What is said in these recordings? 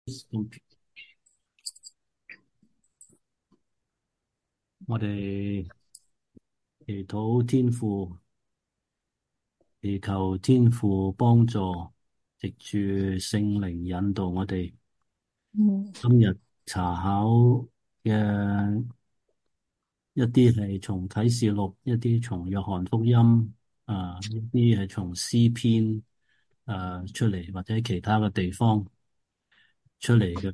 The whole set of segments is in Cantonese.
我哋祈禱天父，祈求天父幫助，藉住聖靈引導我哋。 嗯今日查考嘅一啲係從啟示錄，一啲從約翰福音，一啲係從詩篇，出嚟，或者其他嘅地方出嚟嘅。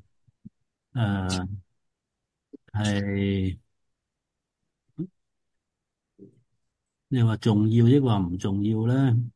係你話重要抑或唔重要咧？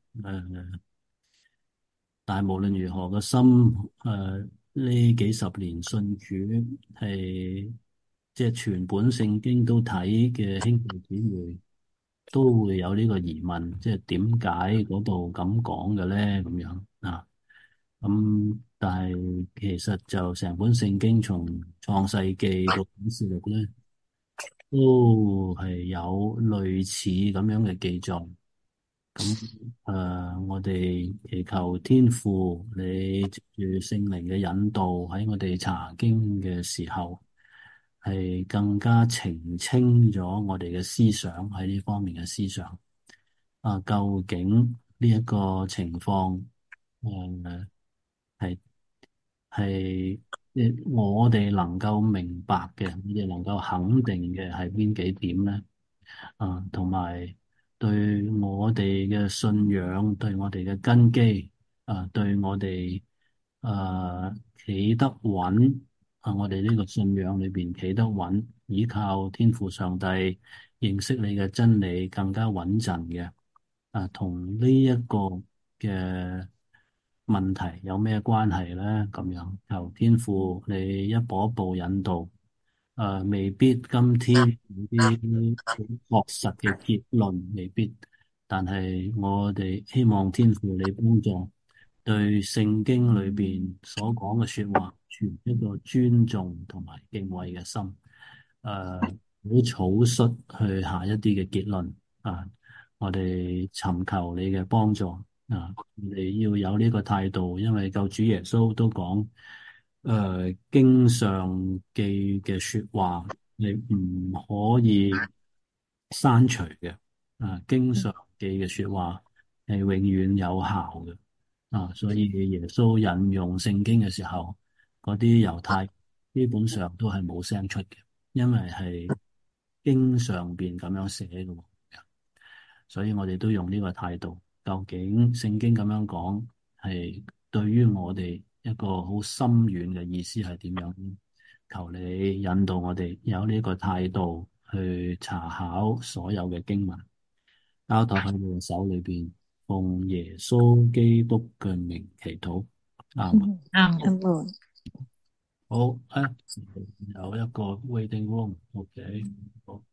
但係無論如何個心，呢幾十年信主係即係全本聖經都睇嘅兄弟姊妹都會有呢個疑問，即係點解嗰度咁講嘅咧？咁樣啊，但係其實就成本聖經從創世記到啟示錄咧，都係有類似咁樣嘅記載。咁我哋祈求天父，你藉住聖靈嘅引導，喺我哋查經嘅時候，係更加澄清咗我哋嘅思想喺呢方面嘅思想。究竟呢一個情況，誒係係我哋能夠明白嘅，我哋能夠肯定嘅係邊幾點咧？同埋對我哋嘅信仰，對我哋嘅根基，對我哋企得穩，我哋呢個信仰裏邊企得穩，依靠天父上帝，認識你嘅真理更加穩陣嘅，同呢一個嘅問題有咩關係咧？咁樣求天父你一步一步引導。未必今天有啲好確實嘅結論，未必，但係我哋希望天父你幫助，對聖經裏邊所講嘅說話，存一個尊重同埋敬畏嘅心，唔好草率去下一啲嘅結論啊！我哋尋求你嘅幫助啊！你要有呢個態度，因為救主耶穌都講。經上記嘅說話，你唔可以刪除嘅。經上記嘅說話係永遠有效嘅。所以耶穌引用聖經嘅時候，嗰啲猶太基本上都係冇聲出嘅，因為係經上邊咁樣寫嘅。所以我哋都用呢個態度。究竟聖經咁樣講，係對於我哋一個好深遠嘅意思係點樣呢？求你引導我哋有呢個態度去查考所有嘅經文，交託喺你嘅手裏邊，奉耶穌基督嘅名祈禱。阿門。 啱好，有一個 waiting room，OK，好，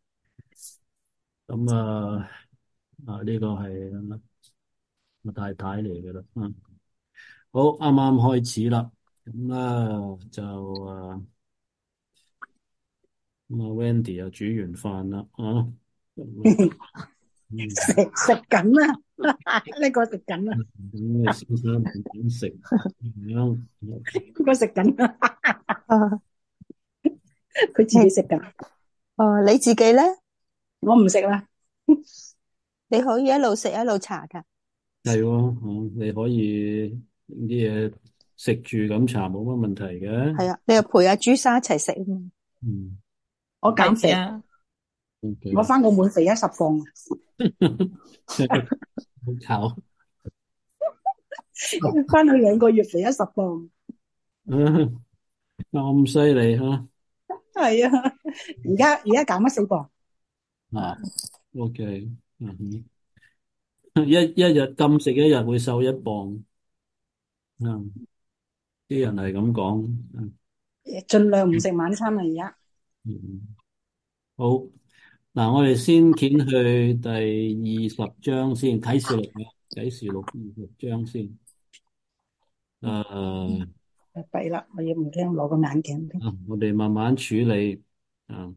咁呢個係我太太嚟嘅啦。好，啱啱開始啦，咁就Wendy 又煮完飯啦，咁食食緊啊！呢個食緊啊！ 咁你先生唔點食咁樣？ 呢個食緊啊！ 啊。 佢自己食緊， 你自己咧？ 我唔食啦。 你可以一路食一路查噶。 係喎，你可以啲嘢食住咁查冇乜問題嘅。 係啊，你又陪阿朱砂一齊食啊嘛。 嗯我減肥， 係啊。 我 ，OK， 翻個滿肥10磅， 好炒， 翻去2個月肥10磅。 咁犀利吓。 係啊，而家減咗4磅。 啊，OK，一日禁食一日會瘦1磅。嗯，啲人係咁講。 盡量唔食晚餐啊！而家嗯，好，嗱，我哋先掀去第20章先，啟示錄啊，啟示錄20章先。誒、 弊啦，我要唔驚攞個眼鏡添。 我哋慢慢處理。啊，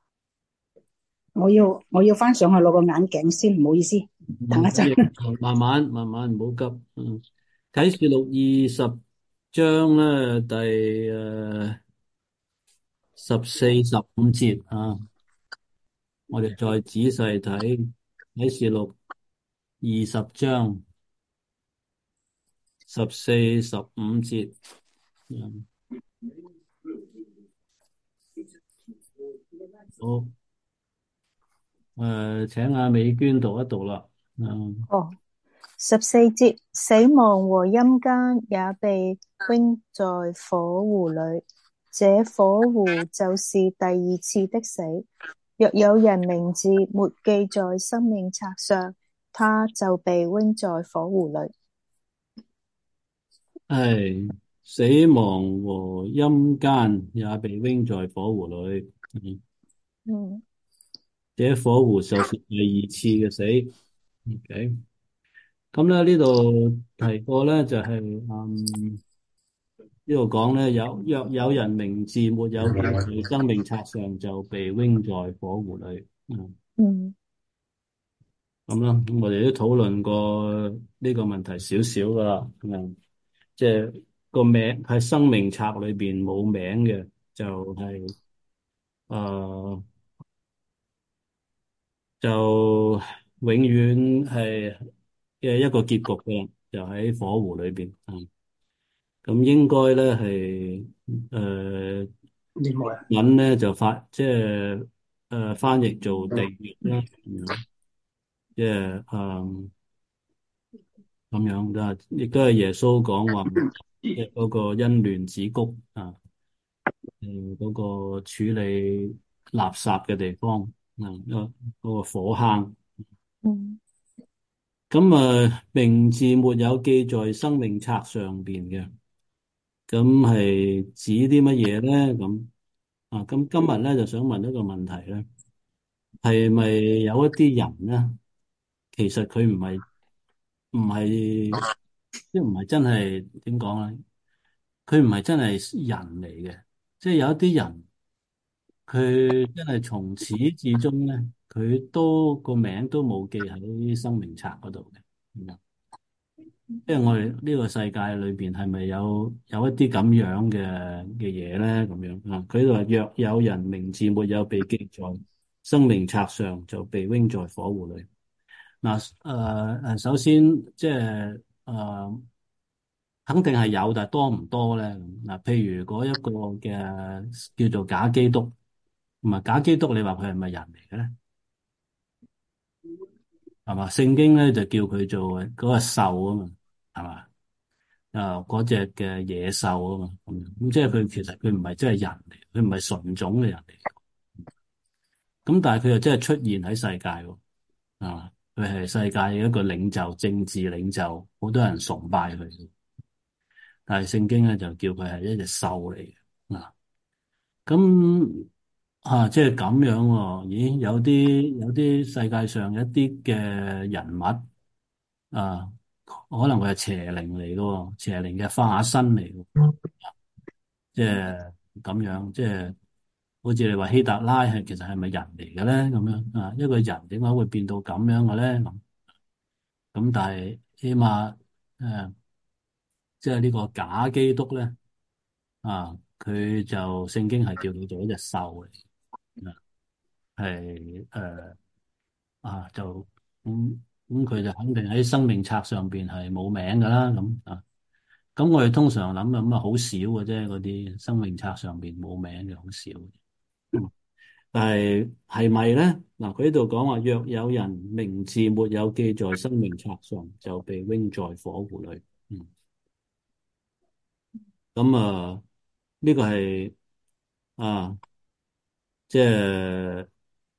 我要翻上去攞個眼鏡先，唔好意思，等一陣。 慢慢唔好急。啟示錄章咧第14、15節啊，我哋再仔細睇啟示錄20章14、15節。嗯，好，請阿美娟讀一讀啦。嗯， 哦，14節，死亡和陰間也被扔在火湖裏，這火湖就是第二次的死。若有人名字沒記在生命冊上，他就被扔在火湖裏。 係死亡和陰間也被扔在火湖裏。嗯， 嗯這火湖就是第二次嘅死。OK，咁咧呢度提過咧就係、呢度講咧若有人名字沒有記在生命冊上，就被扔在火湖裏。嗯， 嗯咁啦，咁我哋都討論過呢個問題少少噶啦。即係個名喺生命冊裏邊冇名嘅，就係、誒、就永遠係嘅一個結局嘅，就喺火湖裏邊。咁應該咧係誒另外文咧就即係翻譯做地獄啦，咁樣即係咁樣噶，亦都係耶穌講話，即係嗰個欣嫩子谷啊，嗰個處理垃圾嘅地方，嗰個火坑。 嗯咁名字沒有記在生命冊上邊嘅，咁係指啲乜嘢咧？咁今日咧就想問一個問題咧，係咪有一啲人咧，其實佢唔係即係唔係真係點講咧？佢唔係真係人嚟嘅，即係有一啲人，佢真係從始至終咧，佢都個名都冇記喺生命冊嗰度嘅。即係我哋呢個世界裏邊係咪有一啲咁樣嘅嘢咧？咁樣啊，佢就話若有人名字沒有被記在生命冊上，就被扔在火湖裏。嗱，首先即係肯定係有，但係多唔多咧？嗱，譬如嗰一個嘅叫做假基督，唔係假基督，你話佢係咪人嚟嘅咧？係嘛？聖經咧就叫佢做嗰個獸啊嘛，係嘛？嗰隻嘅野獸啊嘛，咁即係佢其實佢唔係真係人嚟，佢唔係純種嘅人嚟。咁但係佢又真係出現喺世界喎，佢係世界嘅一個領袖，政治領袖，好多人崇拜佢。但係聖經咧就叫佢係一隻獸嚟嘅。咁即係咁樣喎。咦，有啲世界上一啲嘅人物啊，可能佢係邪靈嚟嘅喎，邪靈嘅化身嚟嘅。即係咁樣，即係好似你話希特拉係其實係咪人嚟嘅咧？咁樣啊，一個人點解會變到咁樣嘅咧？咁但係起碼即係呢個假基督咧佢就聖經係叫佢做一隻獸嚟，係就咁佢就肯定喺生命冊上邊係冇名噶啦。咁我哋通常諗咁好少嘅啫，嗰啲生命冊上邊冇名嘅好少。但係咪咧？嗱，佢呢度講話，若有人名字沒有記在生命冊上，就被扔在火湖裏。咁呢個係啊，即係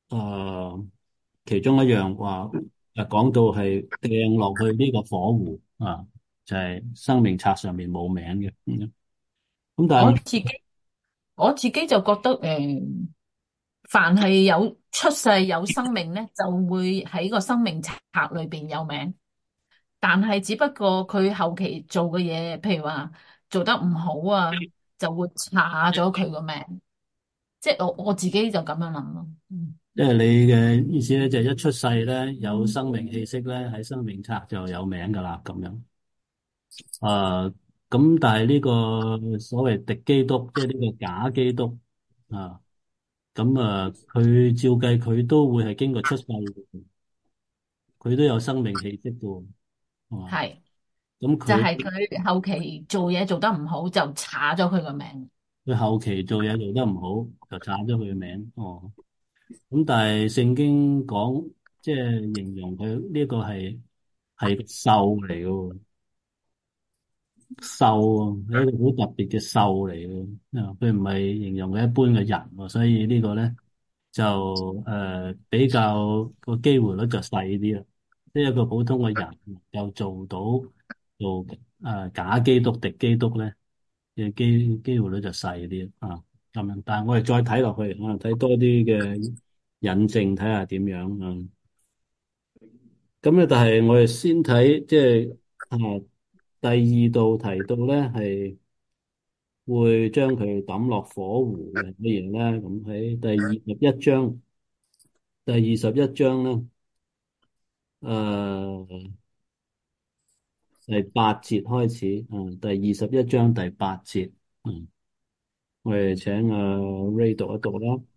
其中一樣話講到係掟落去呢個火湖就係生命冊上面冇名嘅。咁但係我自己我自己就覺得凡係有出世有生命咧，就會喺個生命冊裏邊有名。但係只不過佢後期做嘅嘢，譬如話做得唔好啊，就會查咗佢個名。即係我自己就咁樣諗咯。 即係你嘅意思咧，就係一出世咧有生命氣息咧，喺生命冊就有名噶啦，咁樣。 咁但係呢個所謂敵基督，即係呢個假基督啊，咁啊，佢照計佢都會係經過出世嘅，佢都有生命氣息嘅喎，係嘛？ 係咁就係佢後期做嘢做得唔好，就查咗佢個名。 佢後期做嘢做得唔好，就炒咗佢嘅名。哦，咁但係聖經講，即係形容佢呢個係個獸嚟嘅喎，獸啊，係一個好特別嘅獸嚟嘅。啊，佢唔係形容佢一般嘅人喎，所以呢個咧就比較個機會率就細啲啦。即係一個普通嘅人又做到做假基督、敵基督咧嘅機會率就細啲啊。咁樣，但係我哋再睇落去啊，睇多啲嘅引證，睇下點樣啊。咁咧，但係我哋先睇即係第二度提到咧，係會將佢抌落火湖嘅乜嘢咧？咁喺第二十一章咧，誒、第8節開始，第21章第8節，我哋請Ray 讀一讀啦。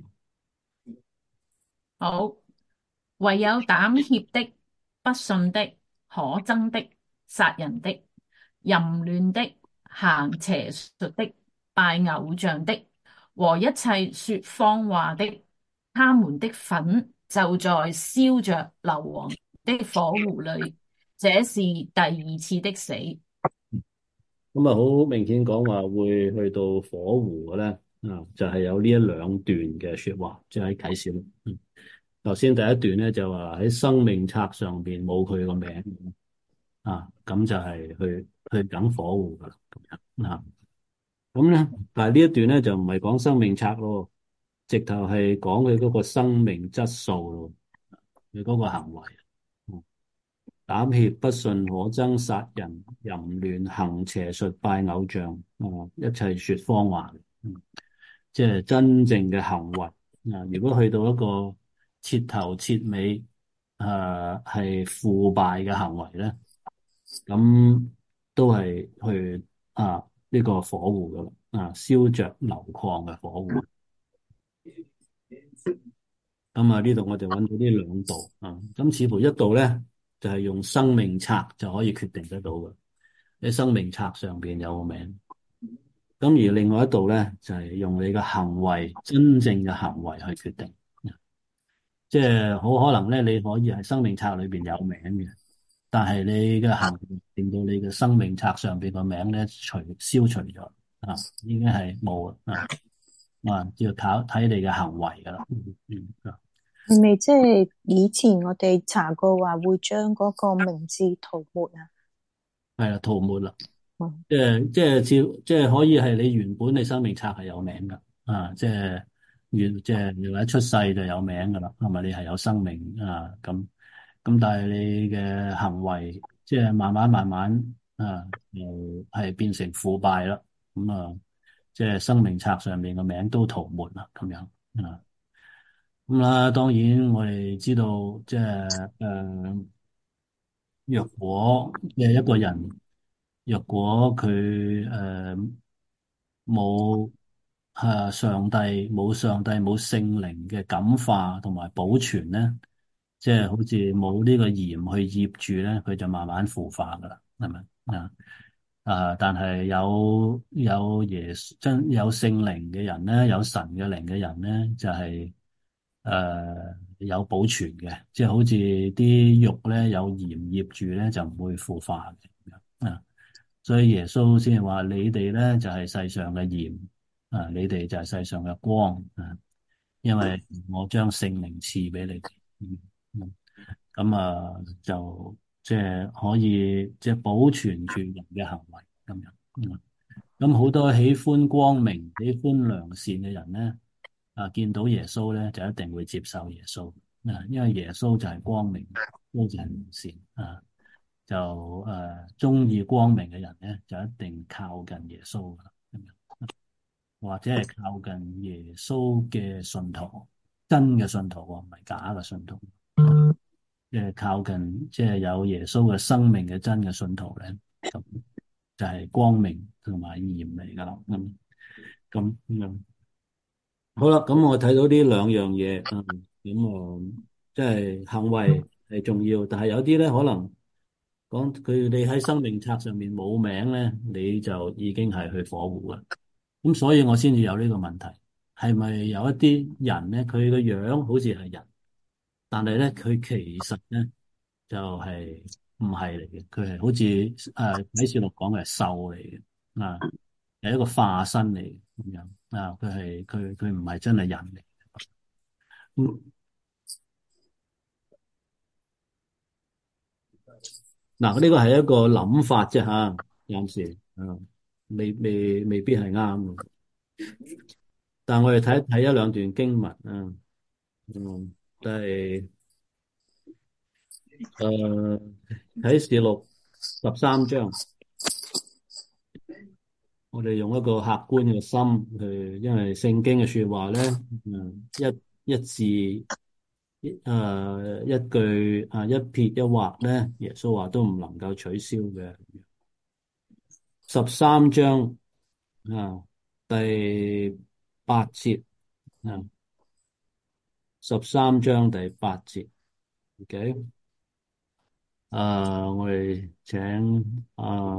好，唯有膽怯的、不信的、可憎的、殺人的、淫亂的、行邪術的、拜偶像的，和一切說謊話的，他們的粉就在燒着硫磺的火湖裏。這是第二次的死。 咁啊，好明顯講話會去到火湖嘅咧，就係有呢一兩段嘅說話，即係喺啟示錄。頭先第一段咧就話喺生命冊上邊冇佢個名咁就係去等火湖噶啦，咁樣咁咧，但係呢一段咧就唔係講生命冊咯，直頭係講佢嗰個生命質素咯，佢嗰個行為。膽怯、不信、可憎、殺人、淫亂、行邪術、拜偶像，一切說謊話，即係真正嘅行為。如果去到一個徹頭徹尾，係腐敗嘅行為咧，咁都係去呢個火湖噶啦，燒着硫礦嘅火湖。咁呢度我哋揾到呢兩度咁似乎一度咧就係用生命冊就可以決定得到嘅，喺生命冊上邊有個名。咁而另外一度咧就係用你嘅行為，真正嘅行為去決定。即係好可能咧，你可以喺生命冊裏邊有名嘅，但係你嘅行為令到你嘅生命冊上邊個名咧消除咗已經係冇要靠睇你嘅行為噶啦。 係咪即係以前我哋查過話會將嗰個名字塗抹啊？ 係啦，塗抹啦。 嗯， 即係可以係你原本你生命冊係有名噶即係或者出世就有名噶啦，係咪你係有生命咁但係你嘅行為即係慢慢又係變成腐敗啦，即係生命冊上面嘅名都塗抹啦，咁樣咁啦。當然我哋知道即係若果一個人，若果佢冇上帝冇聖靈嘅感化同埋保存咧，即係好似冇呢個鹽去醃住咧，佢就慢慢腐化噶啦，係咪但係真有聖靈嘅人咧，有神嘅靈嘅人咧，就係有保存嘅，即係好似啲肉咧有鹽醃住咧，就唔會腐化嘅咁樣所以耶穌先話你哋咧就係世上嘅鹽你哋就係世上嘅光因為我將聖靈賜俾你哋。咁就即係可以即係保存住人嘅行為咁樣。咁好多喜歡光明、喜歡良善嘅人咧，見到耶穌咧就一定會接受耶穌因為耶穌就係光明，都就係良善就中意光明嘅人咧，就一定靠近耶穌噶啦，咁樣或者係靠近耶穌嘅信徒，真嘅信徒唔係假嘅信徒。靠近即係有耶穌嘅生命嘅真嘅信徒咧，咁就係光明同埋鹽嚟噶啦。咁好啦，咁我睇到呢兩樣嘢，即係行為係重要，但係有啲咧可能講佢你喺生命冊上面冇名咧，你就已經係去火湖啦。咁所以我先至有呢個問題，係咪有一啲人咧，佢個樣好似係人，但係咧佢其實咧就係唔係嚟嘅，佢係好似啟示錄講嘅係獸嚟嘅啊，係一個化身嚟嘅咁樣啊，佢唔係真係人嚟。嗯嗱，呢個係一個諗法啫吓，有時未必係啱嘅。但係我哋睇一睇一兩段經文啊，都係啟示錄13章，我哋用一個客觀嘅心去，因為聖經嘅說話咧，一字一句一撇一畫咧，耶穌話都唔能夠取消嘅。13章啊，第8節啊，13章第8節，OK，我哋請啊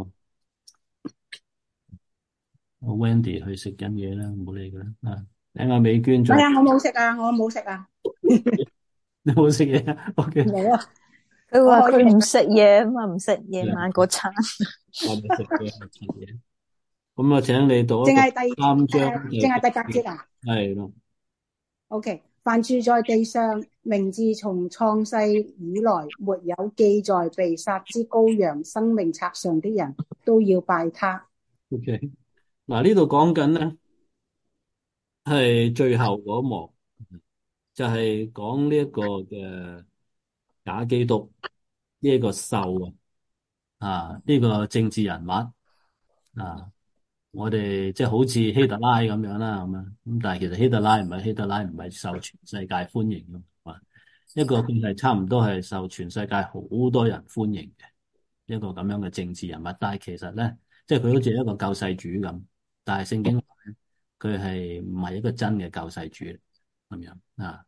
Wendy 去食緊嘢啦，唔好理佢啦。等阿美娟再， 係啊，我冇食啊，我冇食啊， 你冇食嘢啊？OK， 冇啊， 佢話我可以佢唔食嘢啊嘛，唔食夜晚嗰餐。 我哋食嘢係食嘢。咁啊，請你讀一讀淨係淨係第八 3章節啊。 係咯。 OK，凡住在地上，名字從創世以來沒有記在被殺之羔羊生命冊上的人，都要拜他。 OK，嗱呢度講緊咧係最後嗰一幕，就係講呢一個嘅假基督呢一個獸呢個政治人物啊，我哋即係好似希特拉咁樣啦，咁但係其實希特拉唔係受全世界歡迎嘅，一個佢係差唔多係受全世界好多人歡迎嘅一個咁樣嘅政治人物，但係其實咧，即係佢好似一個救世主咁，但係聖經話咧，佢係唔係一個真嘅救世主咁樣啊？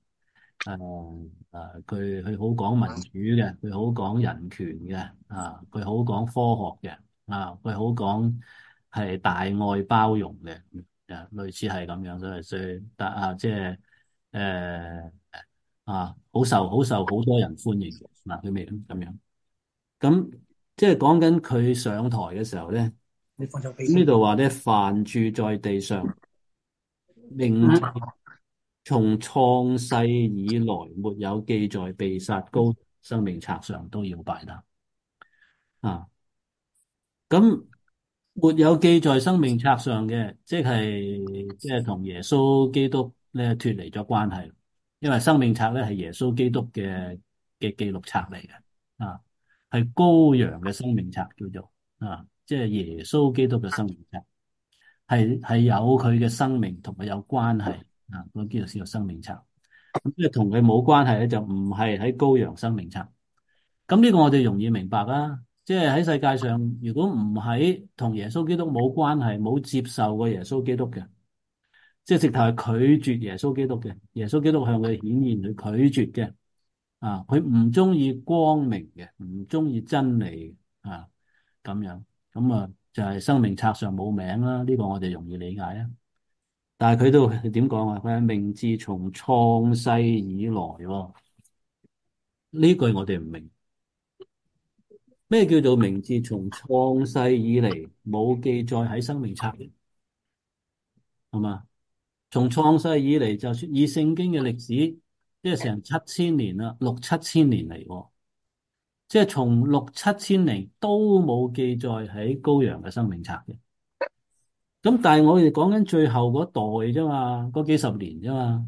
佢好講民主嘅，佢好講人權嘅，佢好講科學嘅，佢好講係大愛包容嘅，類似係咁樣，所以即係誒好受好多人歡迎嘅，嗱佢未咁樣，咁即係講緊佢上台嘅時候咧，呢度話咧，凡住在地上，名字從創世以來沒有記在被殺羔生命冊上，都要拜他啊！咁沒有記在生命冊上嘅，即係同耶穌基督咧脫離咗關係，因為生命冊咧係耶穌基督嘅記錄冊嚟嘅，係羔羊嘅生命冊叫做即係耶穌基督嘅生命冊，係有佢嘅生命同佢有關係嗰個叫做生命冊。咁即係同佢冇關係咧，就唔係喺羔羊生命冊。咁呢個我哋容易明白啦。即係喺世界上，如果唔喺同耶穌基督冇關係、冇接受過耶穌基督嘅，即係直頭係拒絕耶穌基督嘅，耶穌基督向佢顯現，佢拒絕嘅佢唔中意光明嘅，唔中意真理咁樣，咁就係生命冊上冇名啦。呢個我哋容易理解啊。但係佢都點講啊？佢係名字從創世以來喎，呢句我哋唔明。咩叫做名字從創世以嚟冇記載喺生命冊嘅？係嘛？從創世以嚟，就算以聖經嘅歷史，即係成7000年啦，六七千年嚟喎，即係從六七千年都冇記載喺羔羊嘅生命冊嘅。咁但係我哋講緊最後嗰代啫嘛，嗰幾十年啫嘛，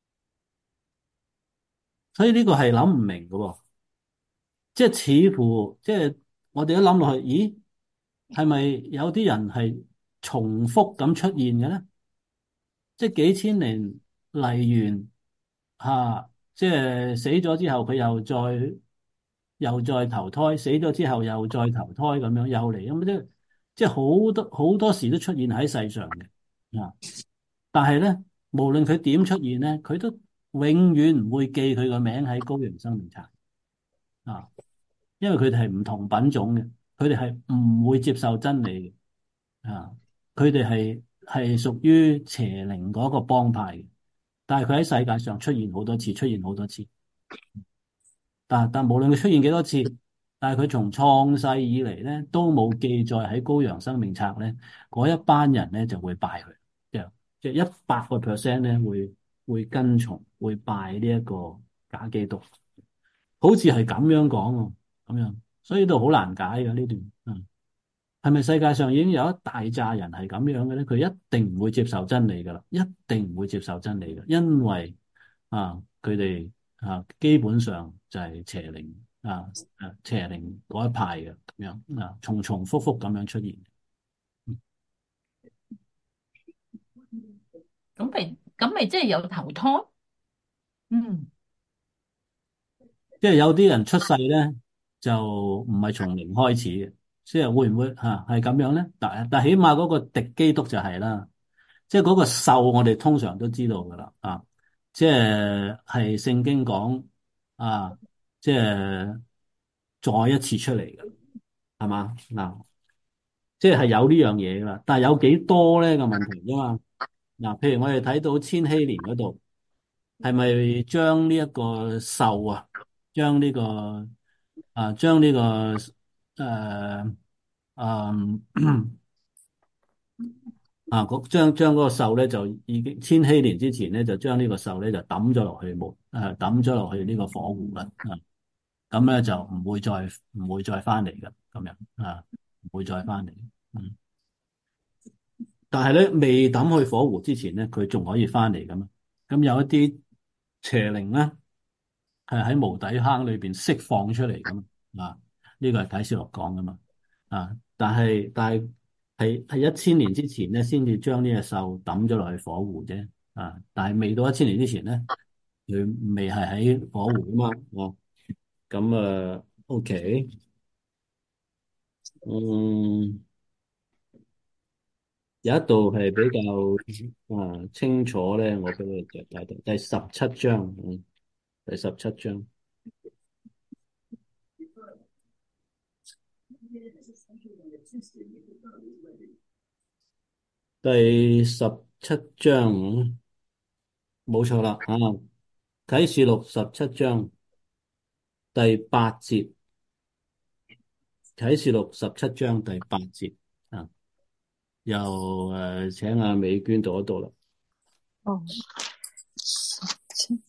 所以呢個係諗唔明嘅喎。即係似乎，即係我哋一諗落去，咦，係咪有啲人係重複咁出現嘅咧？即係幾千年嚟完即係死咗之後，佢又再投胎，死咗之後又再投胎咁樣，又嚟咁即係即係好多時都出現喺世上嘅啊。但係咧，無論佢點出現咧，佢都永遠唔會記佢個名喺羔羊生命冊啊，因為佢哋係唔同品種嘅，佢哋係唔會接受真理嘅啊，佢哋係屬於邪靈嗰個幫派嘅，但係佢喺世界上出現好多次，出現好多次。但無論佢出現幾多次，但係佢從創世以嚟咧都冇記載喺羔羊生命冊咧，嗰一班人咧就會拜佢，即係100%咧會跟從會拜呢一個假基督，好似係咁樣講喎，咁樣，所以都好難解嘅呢段，係咪世界上已經有一大扎人係咁樣嘅咧？佢一定唔會接受真理噶啦，一定唔會接受真理嘅，因為佢哋基本上就係邪靈邪靈嗰一派嘅咁樣重重複複咁樣出現。 咁咪即係有頭胎？嗯。 即係有啲人出世咧就唔係從零開始嘅，即係會唔會係咁樣咧？但起碼嗰個敵基督就係啦，即係嗰個獸我哋通常都知道噶啦即係聖經講即係再一次出嚟嘅，係嘛即係有呢樣嘢噶啦，但係有幾多咧個問題啫嘛。譬如我哋睇到千禧年嗰度，係咪將呢一個獸將呢個將呢個誒將嗰個獸咧就已經千禧年之前咧就將呢個獸咧就抌咗落去呢個火湖啦咁咧就唔會再翻嚟噶咁樣唔會再翻嚟。但係咧未抌去火湖之前咧，佢仲可以翻嚟噶嘛？咁有一啲邪靈咧係喺無底坑裏邊釋放出嚟噶嘛？呢個係啟示錄講噶嘛？但係1000年之前咧，先至將呢隻獸抌咗落去火湖啫。但係未到1000年之前咧，佢未係喺火湖噶嘛？咁OK，嗯。有一度係比較清楚咧，我俾你睇到第17章，第十七章，第十七章，冇錯啦啟示錄17章第8節，啟示錄17章第8節又請阿美娟讀一讀啦。 哦，17，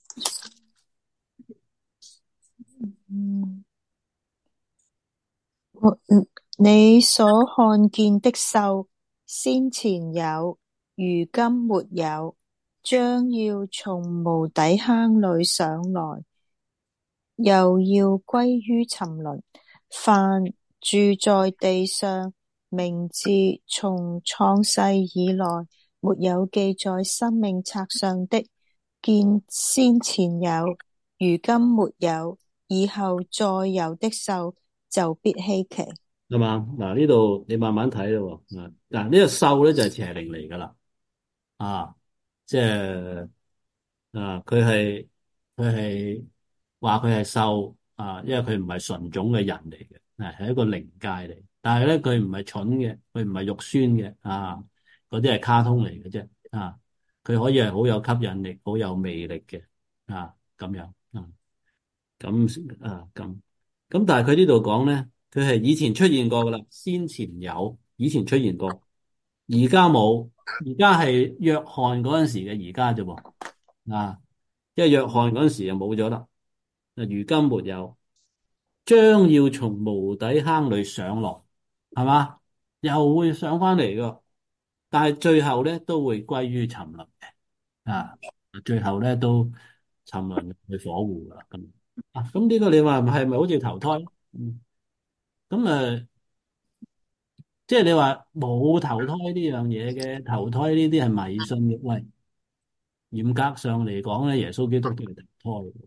你所看見的獸，先前有，如今沒有，將要從無底坑裏上來，又要歸於沉淪。凡住在地上，名字從創世以來沒有記在生命冊上的，見先前有，如今沒有，以後再有的獸，就必稀奇。 係嘛？呢度你慢慢睇咯。呢個獸咧就係邪靈嚟噶啦。即係佢係話佢係獸因為佢唔係純種嘅人嚟嘅，係一個靈界嚟。但係咧佢唔係蠢嘅，佢唔係肉酸嘅嗰啲係卡通嚟嘅啫佢可以係好有吸引力、好有魅力嘅咁樣咁但係佢呢度講咧，佢係以前出現過噶啦，先前有，以前出現過，而家冇，而家係約翰嗰陣時嘅而家啫喎因為約翰嗰陣時就冇咗啦，如今沒有，將要從無底坑裏上來，係嘛？又會上翻嚟噶，但係最後咧都會歸於沉淪嘅最後咧都沉淪去火湖噶啦咁呢個你話係咪好似投胎？咁即係你話冇投胎呢樣嘢嘅，投胎呢啲係迷信嘅。喂，嚴格上嚟講咧，耶穌基督都係投胎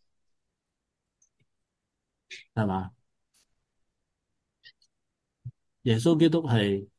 嘅，係嘛？ 耶穌基督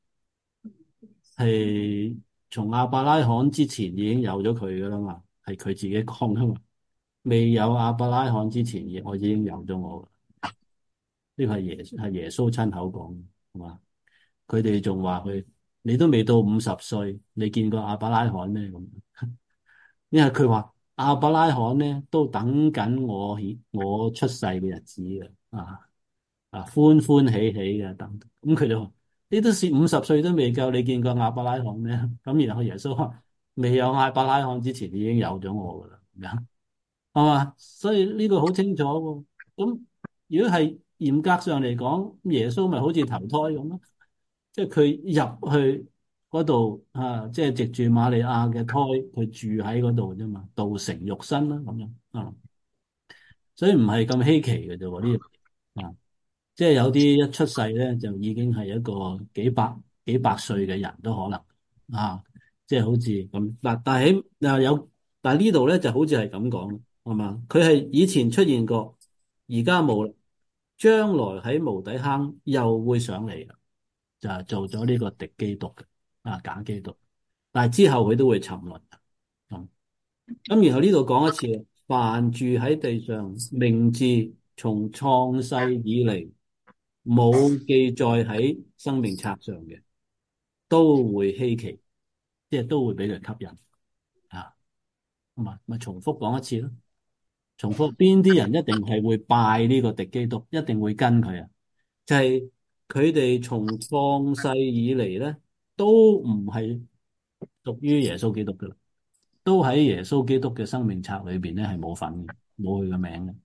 係從亞伯拉罕之前已經有咗佢噶啦嘛，係佢自己講噶嘛。未有亞伯拉罕之前，我已經有咗我。呢個係耶穌親口講，係嘛？佢哋仲話佢，你都未到50歲，你見過亞伯拉罕咩咁？因為佢話亞伯拉罕咧都等緊我出世嘅日子嘅，歡歡喜喜嘅等。咁佢哋話你都是50歲都未夠，你見過亞伯拉罕咩？咁然後耶穌話未有亞伯拉罕之前已經有咗我噶啦，咁樣係嘛？所以呢個好清楚喎。咁如果係嚴格上嚟講，耶穌咪好似投胎咁咯，即係佢入去嗰度即係藉住瑪利亞嘅胎，佢住喺嗰度啫嘛，道成肉身啦咁樣啊，所以唔係咁稀奇嘅啫喎呢樣嘢啊，即係有啲一出世咧就已經係一個幾百歲嘅人都可能即係好似咁嗱，但係呢度咧就好似係咁講係嘛，佢係以前出現過，而家冇啦，將來喺無底坑又會上嚟嘅。就係做咗呢個敵基督嘅假基督，但係之後佢都會沉淪咁然後呢度講一次，凡住喺地上，名字從創世以嚟冇記載喺生命冊上嘅，都會稀奇，即係都會俾佢吸引啊。咪重複講一次咯。重複邊啲人一定係會拜呢個敵基督，一定會跟佢啊？就係佢哋從創世以嚟咧，都唔係屬於耶穌基督噶啦，都喺耶穌基督嘅生命冊裏邊咧係冇份嘅，冇佢嘅名嘅。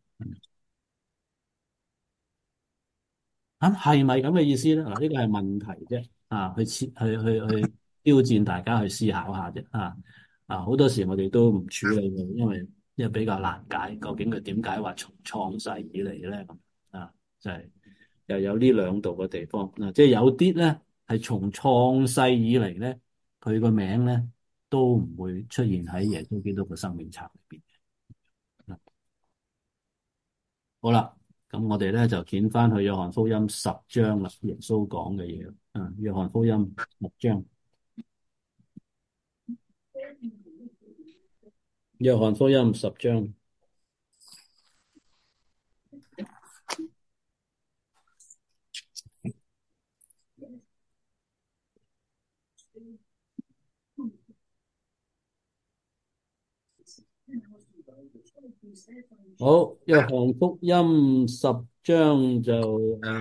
咁係咪咁嘅意思咧？嗱，呢個係問題啫，去挑戰大家去思考下啫，好多時我哋都唔處理嘅，因為比較難解，究竟佢點解話從創世以嚟咧咁就係、又有呢兩度嘅地方即係有啲咧係從創世以嚟咧，佢個名咧都唔會出現喺耶穌基督嘅生命冊裏邊。好啦，咁我哋咧就見翻去約翰福音10章啦，耶穌講嘅嘢。約翰福音10章，約翰福音10章。好，約翰福音10章就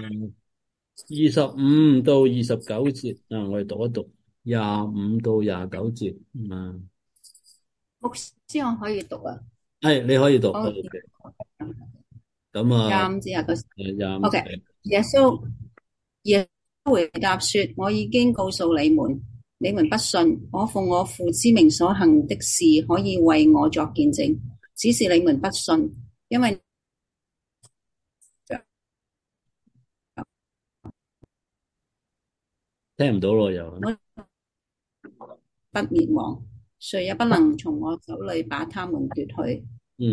25到29節我哋讀一讀25到29節牧師，我可以讀啊？ 係，你可以讀。 好， 咁 25至29。 25。 OK，耶穌回答說：我已經告訴你們，你們不信。我奉我父之名所行的事，可以為我作見證，只是你們不信，因為聽唔到咯，又不滅亡，誰也不能從我手裏把他們奪去。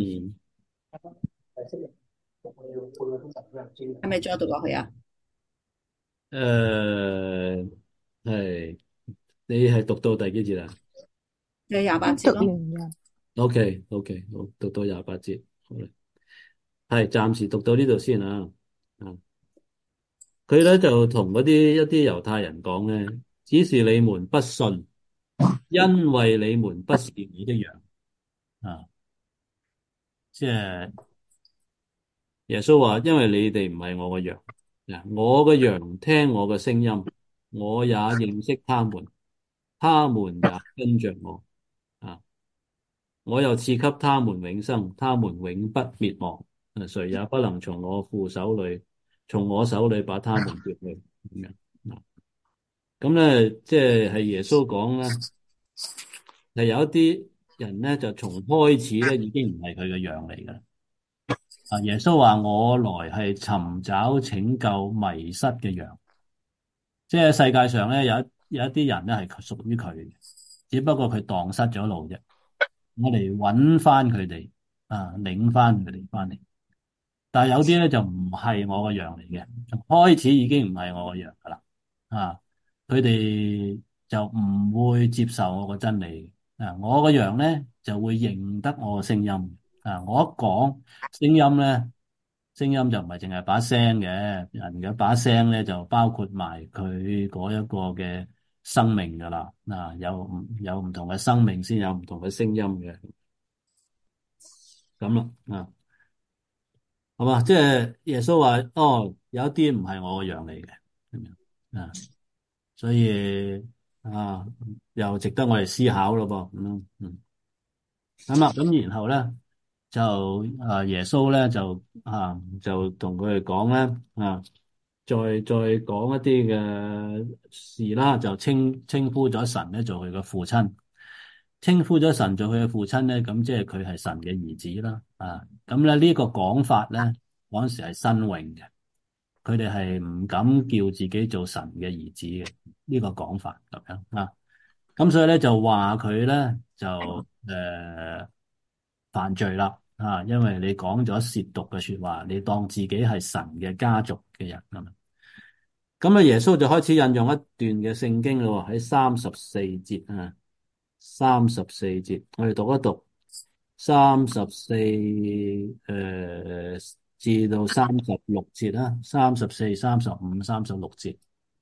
係咪再讀落去啊？ 係，你係讀到第幾節啊？ 第28節咯。 OK，好，讀到28節，好啦，係暫時讀到呢度先佢咧就同一啲猶太人講咧，只是你們不信，因為你們不是我的羊即係耶穌話，因為你哋唔係我嘅羊我嘅羊聽我嘅聲音，我也認識他們，他們也跟着我我又賜給他們永生，他們永不滅亡，誰也不能從我手裏把他們奪去咁樣咁咧，即係耶穌講咧，係有一啲人咧就從開始咧已經唔係佢嘅羊嚟㗎啦。耶穌話：我來係尋找拯救迷失嘅羊，即係世界上咧有一啲人咧係屬於佢嘅，只不過佢蕩失咗路啫。我嚟揾翻佢哋領翻佢哋翻嚟。但係有啲咧就唔係我嘅羊嚟嘅，從開始已經唔係我嘅羊噶啦。 啊，佢哋就唔會接受我個真理啊。我個羊咧就會認得我個聲音啊。我一講聲音咧，聲音就唔係淨係把聲嘅，人嘅把聲咧就包括埋佢嗰一個嘅生命噶啦。嗱，有唔同嘅生命先有唔同嘅聲音嘅，咁咯啊。係嘛？即係耶穌話：哦，有啲唔係我個羊嚟嘅，咁樣啊，所以啊，又值得我哋思考咯噃，咁樣，咁啊，咁然後咧就耶穌咧就同佢哋講咧再講一啲嘅事啦，就稱呼咗神咧做佢嘅父親，稱呼咗神做佢嘅父親咧，咁即係佢係神嘅兒子啦，咁咧呢個講法咧嗰陣時係新穎嘅，佢哋係唔敢叫自己做神嘅兒子嘅呢個講法咁樣啊。咁所以咧就話佢咧就犯罪啦啊，因為你講咗褻瀆嘅說話，你當自己係神嘅家族嘅人啊嘛。咁啊，耶穌就開始引用一段嘅聖經咯，喺34節啊，34節，我哋讀一讀34至到36節啦，34、35、36節。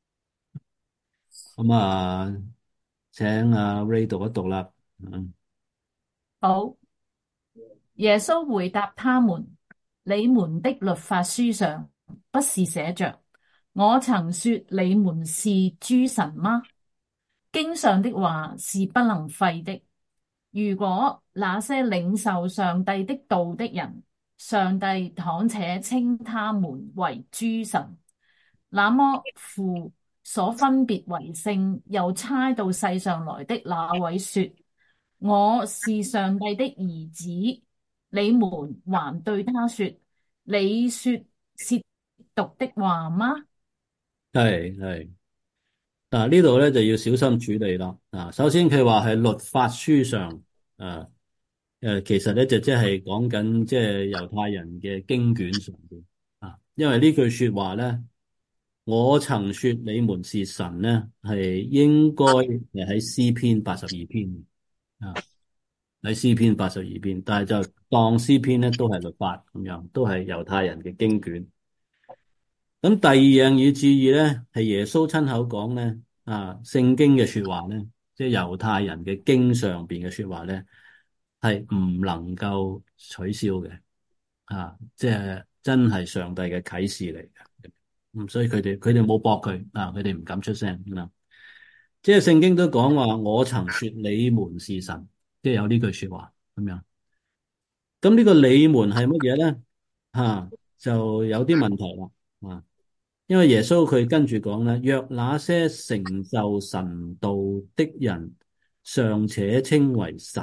咁啊，請阿 Ray 讀一讀啦。 好，耶穌回答他們：你們的律法書上不是寫着，我曾說你們是諸神嗎？經上的話是不能廢的。如果那些領受上帝的道的人，上帝倘且稱他們為諸神，那麼父所分別為聖又差到世上來的那位說：我是上帝的兒子，你們還對他說：你說褻瀆的話嗎？ 係。嗱，呢度咧就要小心處理啦。首先佢話係律法書上，啊，其實咧就即係講緊即係猶太人嘅經卷上邊啊。因為呢句說話咧，我曾說你們是神咧，係應該係喺詩篇82篇啊，喺詩篇82篇，但係就當詩篇咧都係律法咁樣，都係猶太人嘅經卷。咁第二樣要注意咧，係耶穌親口講咧，聖經嘅說話咧，即係猶太人嘅經上邊嘅說話咧，係唔能夠取消嘅，即係真係上帝嘅啟示嚟嘅。咁所以佢哋冇駁佢，佢哋唔敢出聲啦。即係聖經都講話，我曾說你們是神，即係有呢句說話咁樣。咁呢個你們係乜嘢咧？就有啲問題啦，因為耶穌佢跟住講咧，若那些承受神道的人尚且稱為神，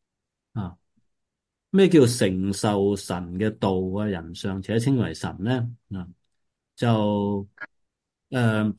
咩叫承受神嘅道嘅人尚且稱為神咧？就誒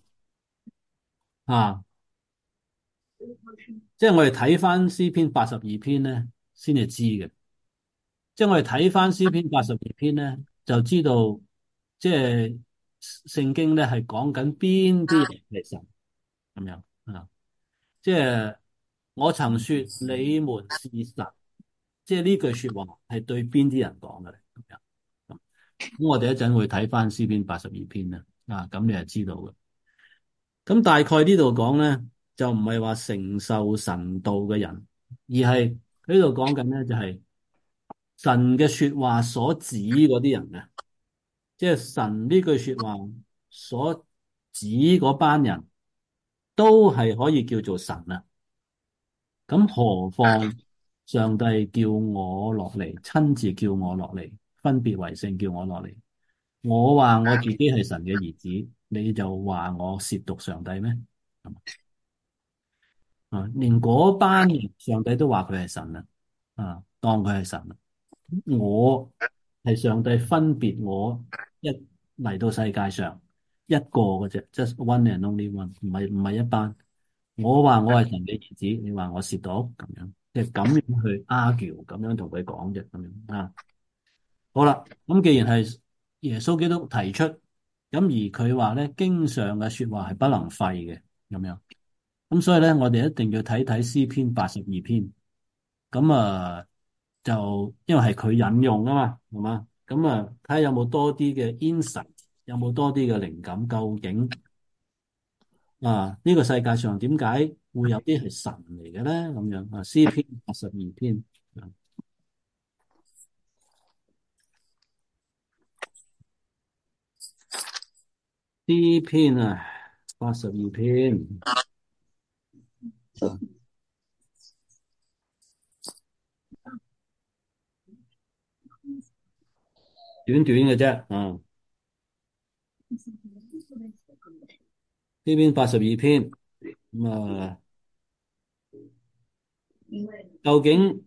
即係我哋睇翻詩篇82篇咧，先至知嘅。即係我哋睇翻詩篇82篇咧，就知道即係聖經咧係講緊邊啲人係神咁樣啊。即係我曾說你們是神，即係呢句說話係對邊啲人講嘅咧？咁樣咁我哋一陣會睇翻詩篇82篇啦，咁你係知道嘅。咁大概呢度講咧，就唔係話承受神道嘅人，而係喺度講緊咧就係神嘅說話所指嗰啲人啊，即係神呢句說話所指嗰班人都係可以叫做神啊。咁何況上帝叫我落嚟，親自叫我落嚟，分別為聖叫我落嚟。我話我自己係神嘅兒子，你就話我褻瀆上帝咩？連嗰班人上帝都話佢係神啦，當佢係神啦。我係上帝分別我一嚟到世界上一個嘅啫，just one and only one，唔係一班。我話我係神嘅兒子，你話我褻瀆咁樣，即係咁樣去 argue，咁樣同佢講啫，咁樣啊。好啦，咁既然係耶穌基督提出咁而佢話咧，經上嘅說話係不能廢嘅咁樣。咁所以咧，我哋一定要睇睇詩篇82篇。咁就因為係佢引用啊嘛，係嘛？咁睇下有冇多啲嘅 insight，有冇多啲嘅靈感？究竟呢個世界上點解會有啲係神嚟嘅咧？咁樣詩篇82篇，詩篇82篇，短短嘅啫，詩篇82篇，咁究竟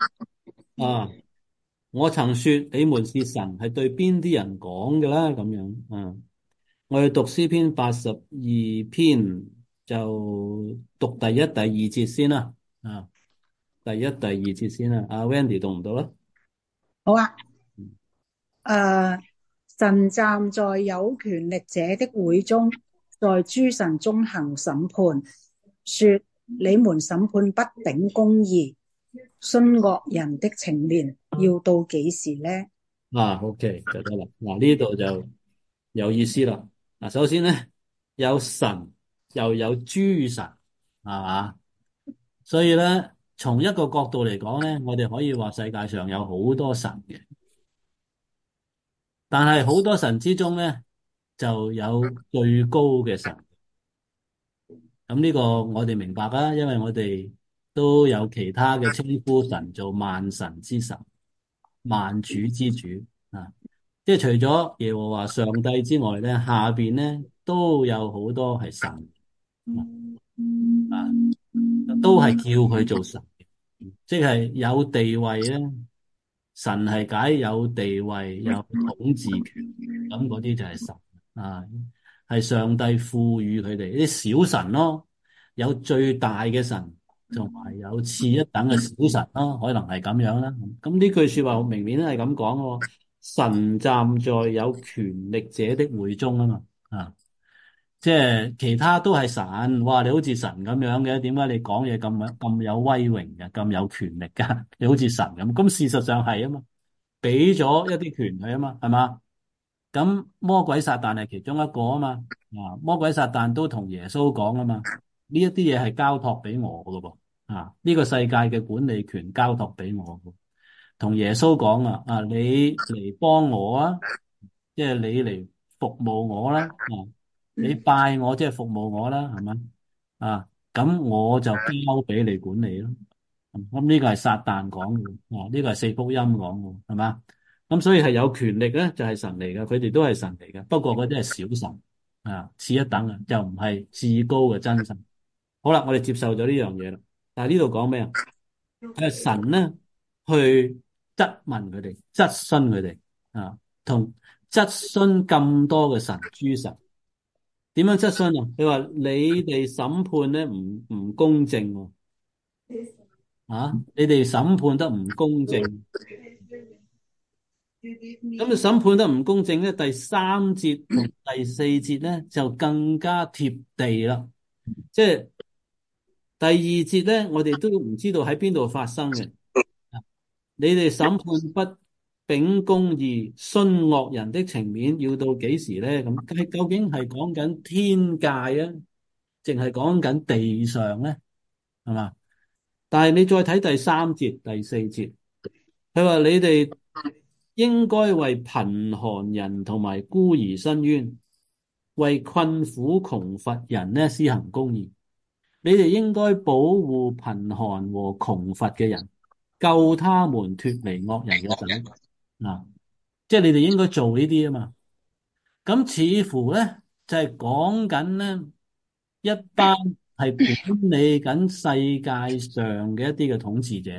我曾說你們是神，係對邊啲人講嘅啦？咁樣我要讀詩篇82篇，就讀第一、第二節先啦。第一、第二節先啦。阿 Wendy 讀唔到啦？ 好啊。神站在有權力者的會中，在諸神中行審判，說你們審判不秉公義，徇惡人的情面，要到幾時呢 ？OK 就得啦。呢度就有意思啦。首先咧，有神又有諸神，係嘛？所以咧，從一個角度嚟講咧，我哋可以話世界上有好多神嘅。但係好多神之中咧，就有最高嘅神。咁呢個我哋明白啦，因為我哋都有其他嘅稱呼神做萬神之神、萬主之主啊。即係除咗耶和華上帝之外咧，下邊咧都有好多係神啊，都係叫佢做神，即係有地位咧。神係解有地位、有統治權，咁嗰啲就係神啊，係上帝賦予佢哋啲小神咯，有最大嘅神，同埋有次一等嘅小神咯，可能係咁樣啦。咁呢句說話明明都係咁講喎，神站在有權力者的會中啊嘛，即係其他都係神，哇！你好似神咁樣嘅，點解你講嘢咁有威榮嘅，咁有權力噶？你好似神咁，咁事實上係啊嘛。俾咗一啲權佢啊嘛，係嘛？咁魔鬼撒旦係其中一個啊嘛，魔鬼撒旦都同耶穌講啊嘛，呢一啲嘢係交託俾我噶噃，呢個世界嘅管理權交託俾我，同耶穌講你嚟幫我啊，即係你嚟服務我啦，你拜我即係服務我啦，係咪？咁我就交俾你管理咯。咁呢個係撒旦講嘅，呢個係四福音講嘅，係嘛？咁所以係有權力咧，就係神嚟嘅，佢哋都係神嚟嘅。不過嗰啲係小神，次一等嘅，就唔係至高嘅真神。好啦，我哋接受咗呢樣嘢啦。但係呢度講咩啊？係神咧去質問佢哋，質詢佢哋同質詢咁多嘅神諸神，點樣質詢啊？佢話你哋審判咧唔公正喎。你哋審判得唔公正，咁你審判得唔公正咧，第三節同第四節咧就更加貼地啦。即係第二節咧，我哋都唔知道喺邊度發生嘅。你哋審判不秉公義，徇惡人的情面，要到幾時咧？咁究竟係講緊天界啊，淨係講緊地上咧？係嘛？但係你再睇第三節、第四節，佢話你哋應該為貧寒人同埋孤兒伸冤，為困苦窮乏人呢施行公義。你哋應該保護貧寒和窮乏嘅人，救他們脫離惡人嘅手。即係你哋應該做呢啲啊嘛。咁似乎咧就係講緊咧一班係管理緊世界上嘅一啲嘅統治者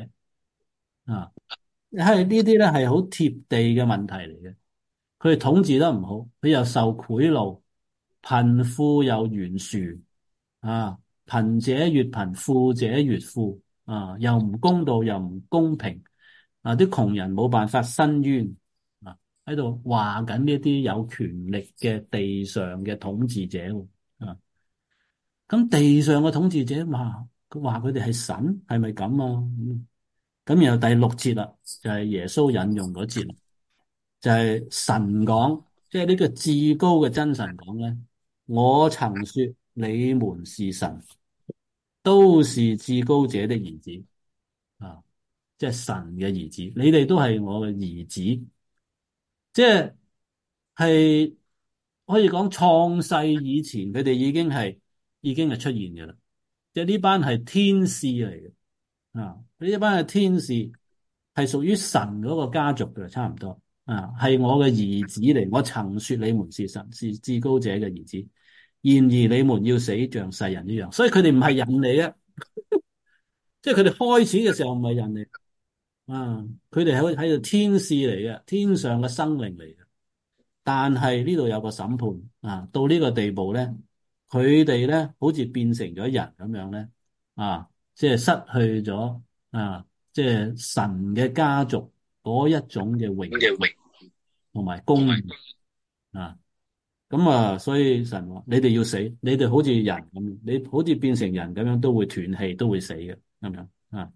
係呢啲咧係好貼地嘅問題嚟嘅。佢哋統治得唔好，佢又受賄賂，貧富又懸殊貧者越貧，富者越富又唔公道又唔公平啲窮人冇辦法伸冤喺度話緊呢啲有權力嘅地上嘅統治者喎。啊，咁地上嘅統治者話佢哋係神，係咪咁啊？咁然後第六節啦，就係耶穌引用嗰節，就係神講，即係呢個至高嘅真神講咧，我曾說你們是神，都是至高者的兒子啊，即係神嘅兒子，你哋都係我嘅兒子，即係可以講創世以前，佢哋已經係出現嘅啦，即係呢班係天使嚟嘅。啊！呢一班嘅天使係屬於神嗰個家族嘅，差唔多啊，係我嘅兒子嚟。我曾說你們是神，是至高者嘅兒子。然而你們要死，像世人一樣。所以佢哋唔係人嚟嘅，即係佢哋開始嘅時候唔係人嚟啊！佢哋喺度天使嚟嘅，天上嘅生靈嚟嘅。但係呢度有個審判啊，到呢個地步咧，佢哋咧好似變成咗人咁樣咧啊！即係失去咗啊！即係神嘅家族嗰一種嘅榮同埋公義啊！咁啊，所以神話你哋要死，你哋好似人咁，你好似變成人咁樣，都會斷氣，都會死嘅咁樣啊！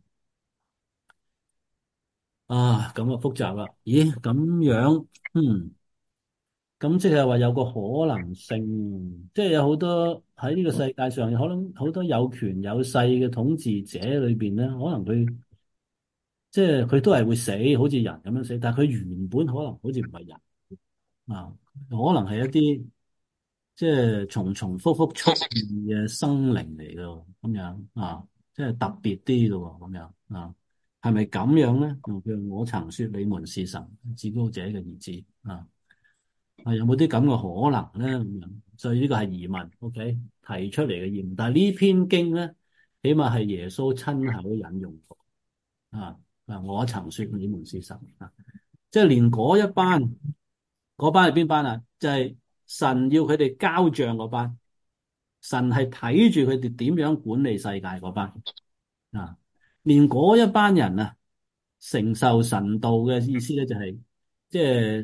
啊，咁啊複雜啦！咦，咁樣咁即係話有個可能性，即係有好多喺呢個世界上，可能好多有權有勢嘅統治者裏邊咧，可能佢即係佢都係會死，好似人咁樣死，但係佢原本可能好似唔係人啊，可能係一啲即係重重複複出現嘅生靈嚟嘅咁樣啊，即係特別啲嘅咁樣啊，係咪咁樣咧？譬如我曾說你們是神至高者嘅兒子啊。有冇啲咁嘅可能咧？咁樣，所以呢個係疑問，OK，提出嚟嘅疑問。但係呢篇經咧，起碼係耶穌親口引用過啊。我曾說你們是神啊，即係連嗰班係邊班啊？就係神要佢哋交賬嗰班，神係睇住佢哋點樣管理世界嗰班啊。連嗰一班人啊，承受神道嘅意思咧，就係即係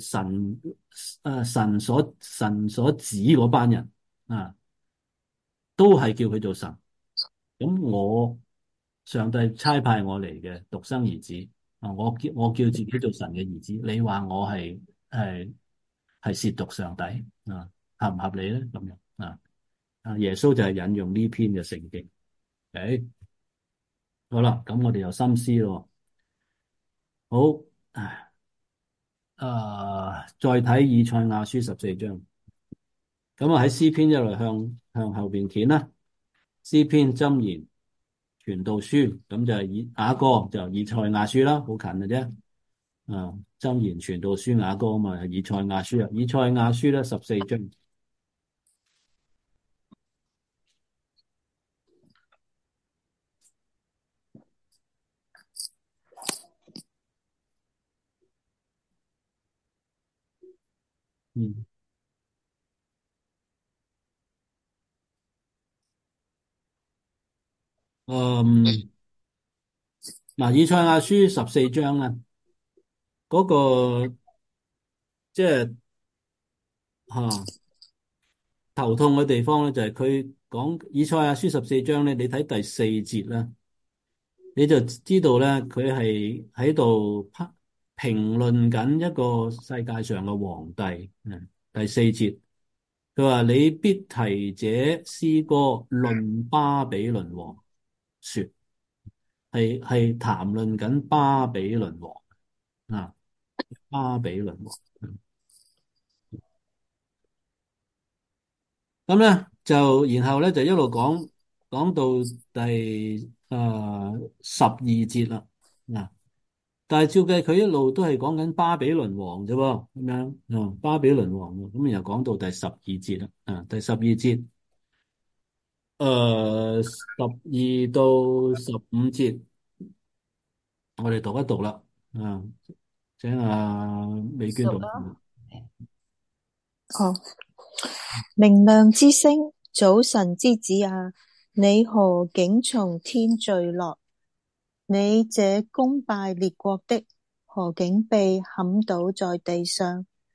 神所指嗰班人啊，都係叫佢做神。咁上帝差派我嚟嘅獨生兒子啊，我叫自己做神嘅兒子，你話我係褻瀆上帝啊？合唔合理咧？咁樣啊？耶穌就係引用呢篇嘅聖經。誒，好啦，咁我哋又深思咯。好。再睇以賽亞書14章，咁啊喺詩篇一路向後邊卷啦。詩篇箴言傳道書，咁就係雅歌就以賽亞書啦，好近嘅啫。箴言傳道書雅歌啊嘛，係以賽亞書啊，以賽亞書咧14章。嗯。嗱，以賽亞書14章咧，嗰個即係頭痛嘅地方咧，就係佢講以賽亞書14章咧，你睇第4節啦，你就知道咧，佢係喺度評論緊一個世界上嘅皇帝。第4節，佢話你必提這詩歌論巴比倫王，說係談論緊巴比倫王啊，巴比倫王。咁咧然後咧就一路講到第12節啦。但係照計佢一路都係講緊巴比倫王啫喎，咁樣巴比倫王，咁然後講到第12節啦。第12節，12到15節，我哋讀一讀啦。請美娟讀。 好，明亮之星，早晨之子啊，你何竟從天墜落？你這攻敗列國的，何竟被砍倒在地上？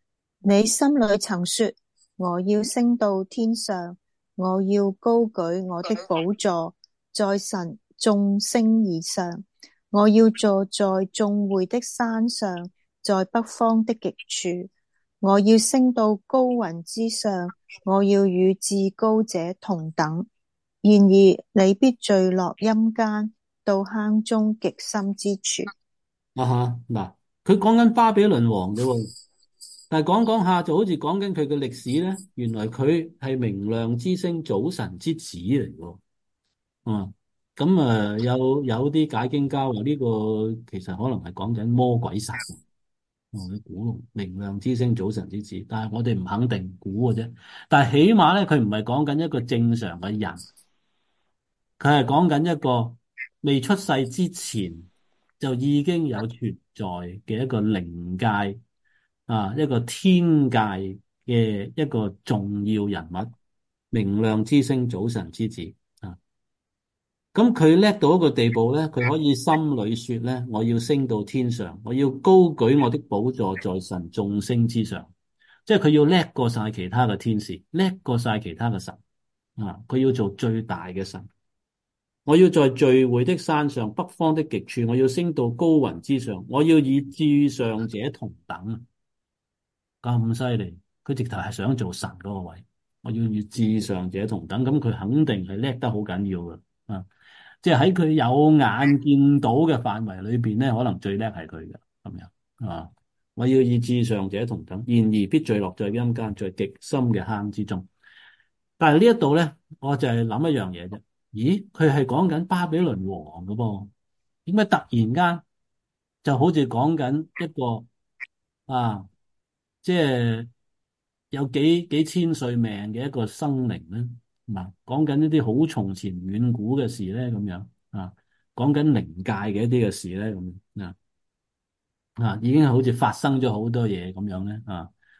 你心裏曾說：我要升到天上，我要高舉我的寶座，在神眾星以上。我要坐在眾會的山上，在北方的極處。我要升到高雲之上，我要與至高者同等。然而你必墜落陰間，到坑中極深之處。 啊哈，嗱，佢講緊巴比倫王啫喎，但係講講下就好似講緊佢嘅歷史咧。原來佢係明亮之星、早晨之子嚟喎。咁有啲解經家話呢個其實可能係講緊魔鬼神。你估明亮之星、早晨之子，但係我哋唔肯定估嘅啫。但係起碼咧，佢唔係講緊一個正常嘅人。佢係講緊一個未出世之前就已經有存在嘅一個靈界一個天界嘅一個重要人物，明亮之星、早晨之子啊。咁佢叻到一個地步咧，佢可以心裏說咧：我要升到天上，我要高舉我的寶座在神眾星之上。即係佢要叻過晒其他嘅天使，叻過晒其他嘅神啊！佢要做最大嘅神。我要在聚會的山上，北方的極處，我要升到高雲之上，我要與至上者同等。咁犀利，佢直頭係想做神嗰個位。我要與至上者同等，咁佢肯定係叻得好緊要㗎啊！即係喺佢有眼見到嘅範圍裏邊咧，可能最叻係佢嘅咁樣啊！我要與至上者同等，然而必墜落在陰間，在極深嘅坑之中。但係呢一度咧，我就係諗一樣嘢啫。咦，佢係講緊巴比倫王㗎噃？點解突然間就好似講緊一個即係有幾千歲命嘅一個生靈咧？嗱，講緊一啲好從前遠古嘅事咧，咁樣講緊靈界嘅一啲嘅事咧，咁已經好似發生咗好多嘢咁樣咧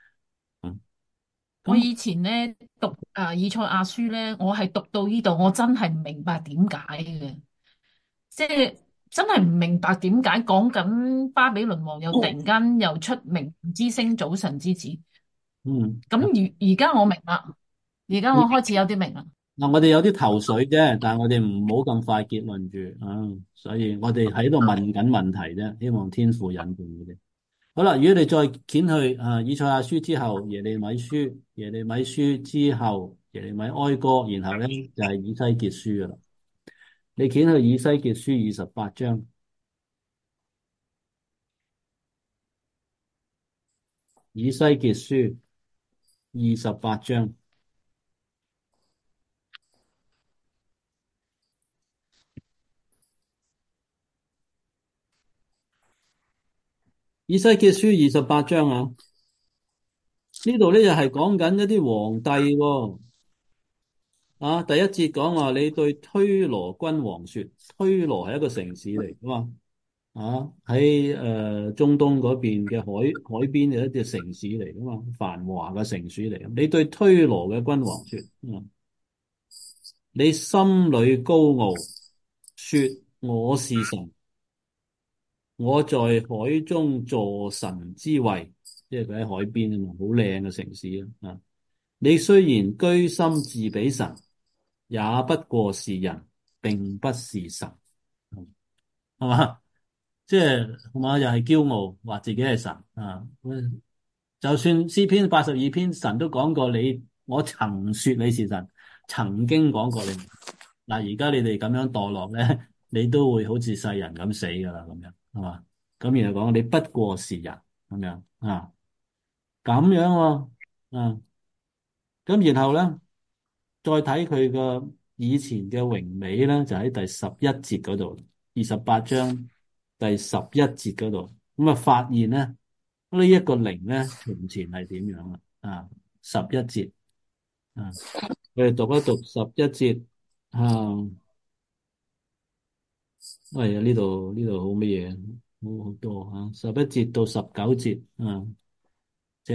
咁我以前咧讀以賽亞書咧，我係讀到呢度，我真係唔明白點解嘅，即係真係唔明白點解講緊巴比倫王又突然間又出明之星、早晨之子。 嗯。 咁而家我明啦，而家我開始有啲明啦。 嗱，我哋有啲頭緒啫，但係我哋唔好咁快結論住所以我哋喺度問緊問題啫，希望天父引導我哋。好啦，如果你再掀去以賽亞書之後，耶利米書，耶利米書之後，耶利米哀歌，然後咧就係以西結書噶啦。你掀去以西結書28章，以西結書28章。以西結書28章呢度咧又係講緊一啲皇帝喎。第一節講話你對推羅君王說，推羅係一個城市嚟噶嘛？喺中東嗰邊嘅海邊嘅一隻城市嚟噶嘛？繁華嘅城市嚟。你對推羅嘅君王說，你心裏高傲，說我是神，我在海中坐神之位，即係佢喺海邊啊嘛，好靚嘅城市啊。你雖然居心自比神，也不過是人，並不是神，係嘛？即係係嘛？又係驕傲，話自己係神啊！就算詩篇82篇，神都講過你，我曾說你是神，曾經講過你。嗱，而家你哋咁樣墮落咧，你都會好似世人咁死噶啦，咁樣係嘛？咁然後講你不過是人咁樣咁樣咁然後咧，再睇佢個以前嘅榮美咧，就喺第11節嗰度，28章第11節嗰度，咁發現咧呢一個靈咧從前係點樣11節我哋讀一讀11節喂呀，呢度好乜嘢？好多11節到19節請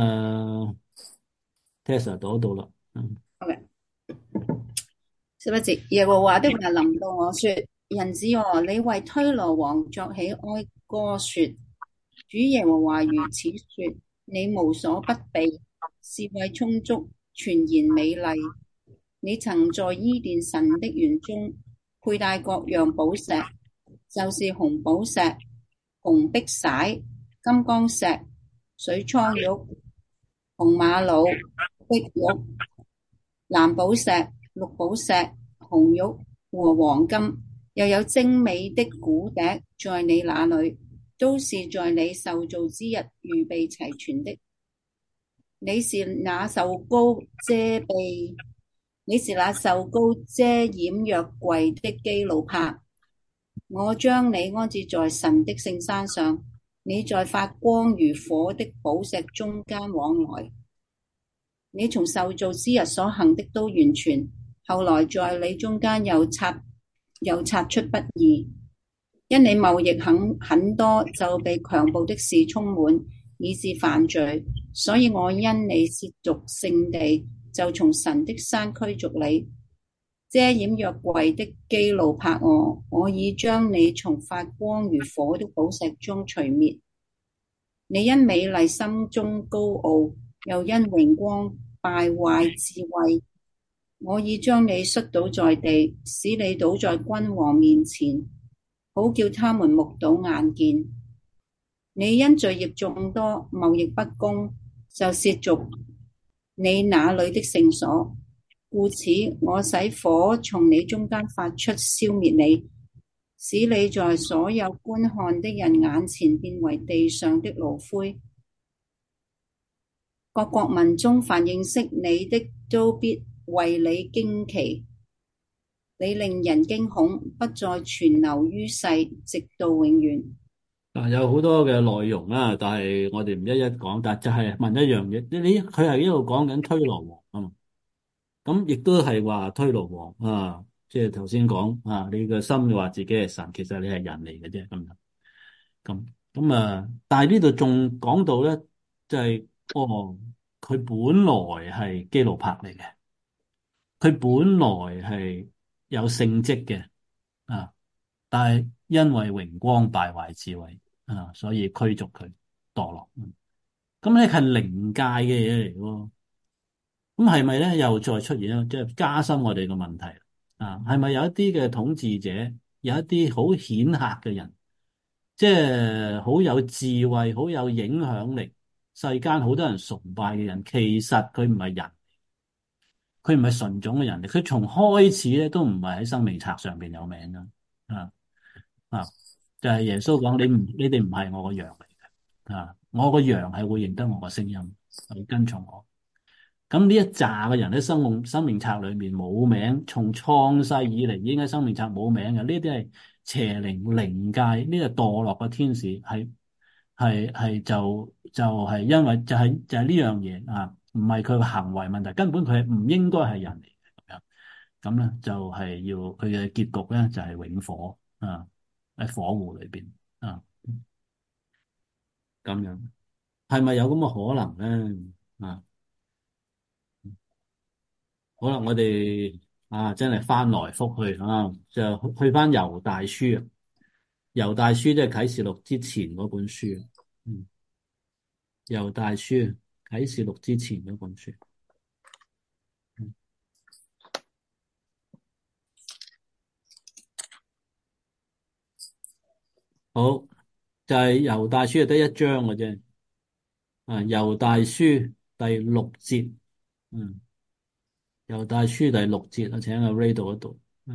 Tessa 讀到啦 OK， 11節，耶和華的話臨到我說：人子哦，你為推羅王作起哀歌說：主耶和華如此說， 你無所不備，智慧充足，全然美麗。你曾在伊甸神的園中佩戴各樣寶石，就是紅寶石、紅碧璽、金剛石、水蒼玉、紅瑪瑙、碧玉、藍寶石、綠寶石、紅玉和黃金，又有精美的鼓笛在你那裏，都是在你受造之日預備齊全的。你是那受膏遮蔽，你是那受膏遮掩約櫃的基路伯。我將你安置在神的聖山上，你在發光如火的寶石中間往來。你從受造之日所行的都完全，後來在你中間又察出不義，因你貿易很多，就被強暴的事充滿，以致犯罪。所以我因你褻瀆聖地，就從神的山驅逐你。遮掩約櫃的基路伯我已將你從發光如火的寶石中除滅。你因美麗心中高傲，又因榮光敗壞智慧，我已將你摔倒在地，使你倒在君王面前，好叫他們目睹眼見。你因罪孽眾多，貿易不公，就褻瀆你那裏的聖所，故此我使火從你中間發出，消滅你，使你在所有觀看的人眼前變為地上的爐灰。各國民中凡認識你的，都必為你驚奇。你令人驚恐，不再存留於世，直到永遠。 有好多嘅內容啦，但係我哋唔一一講，但就係問一樣嘢，佢係一路講緊推羅王啊嘛，咁亦都係話推羅王啊，即係頭先講啊，你個心話自己係神，其實你係人嚟嘅啫，咁啊，但係呢度仲講到咧，就係佢本來係基路伯嚟嘅，佢本來係有聖職嘅啊。但係因為榮光敗壞智慧啊，所以驅逐佢墮落。咁咧係靈界嘅嘢嚟喎。咁係咪咧又再出現咧？即係加深我哋嘅問題啊？係咪有一啲嘅統治者，有一啲好顯赫嘅人，即係好有智慧、好有影響力，世間好多人崇拜嘅人，其實佢唔係人，佢唔係純種嘅人嚟，佢從開始咧都唔係喺生命冊上邊有名噶啊。啊，就係耶穌講，你哋唔係我個羊嚟嘅啊！我個羊係會認得我個聲音，會跟從我。咁呢一紮嘅人喺生命冊裏面冇名，從創世以嚟已經喺生命冊冇名嘅。呢啲係邪靈靈界，呢個墮落嘅天使係因為就係呢樣嘢啊，唔係佢嘅行為問題，根本佢係唔應該係人嚟嘅咁樣。咁咧就係要佢嘅結局咧就係永火啊！喺火湖裏邊啊，咁樣係咪有咁嘅可能咧？啊，好啦，我哋真係翻來覆去啊，就去翻猶大書啊，猶大書即係啟示錄之前嗰本書，猶大書啟示錄之前嗰本書，好，就係猶大書係得一章嘅啫，猶大書第六節，猶大書第六節啊，請阿 Ray 讀一讀，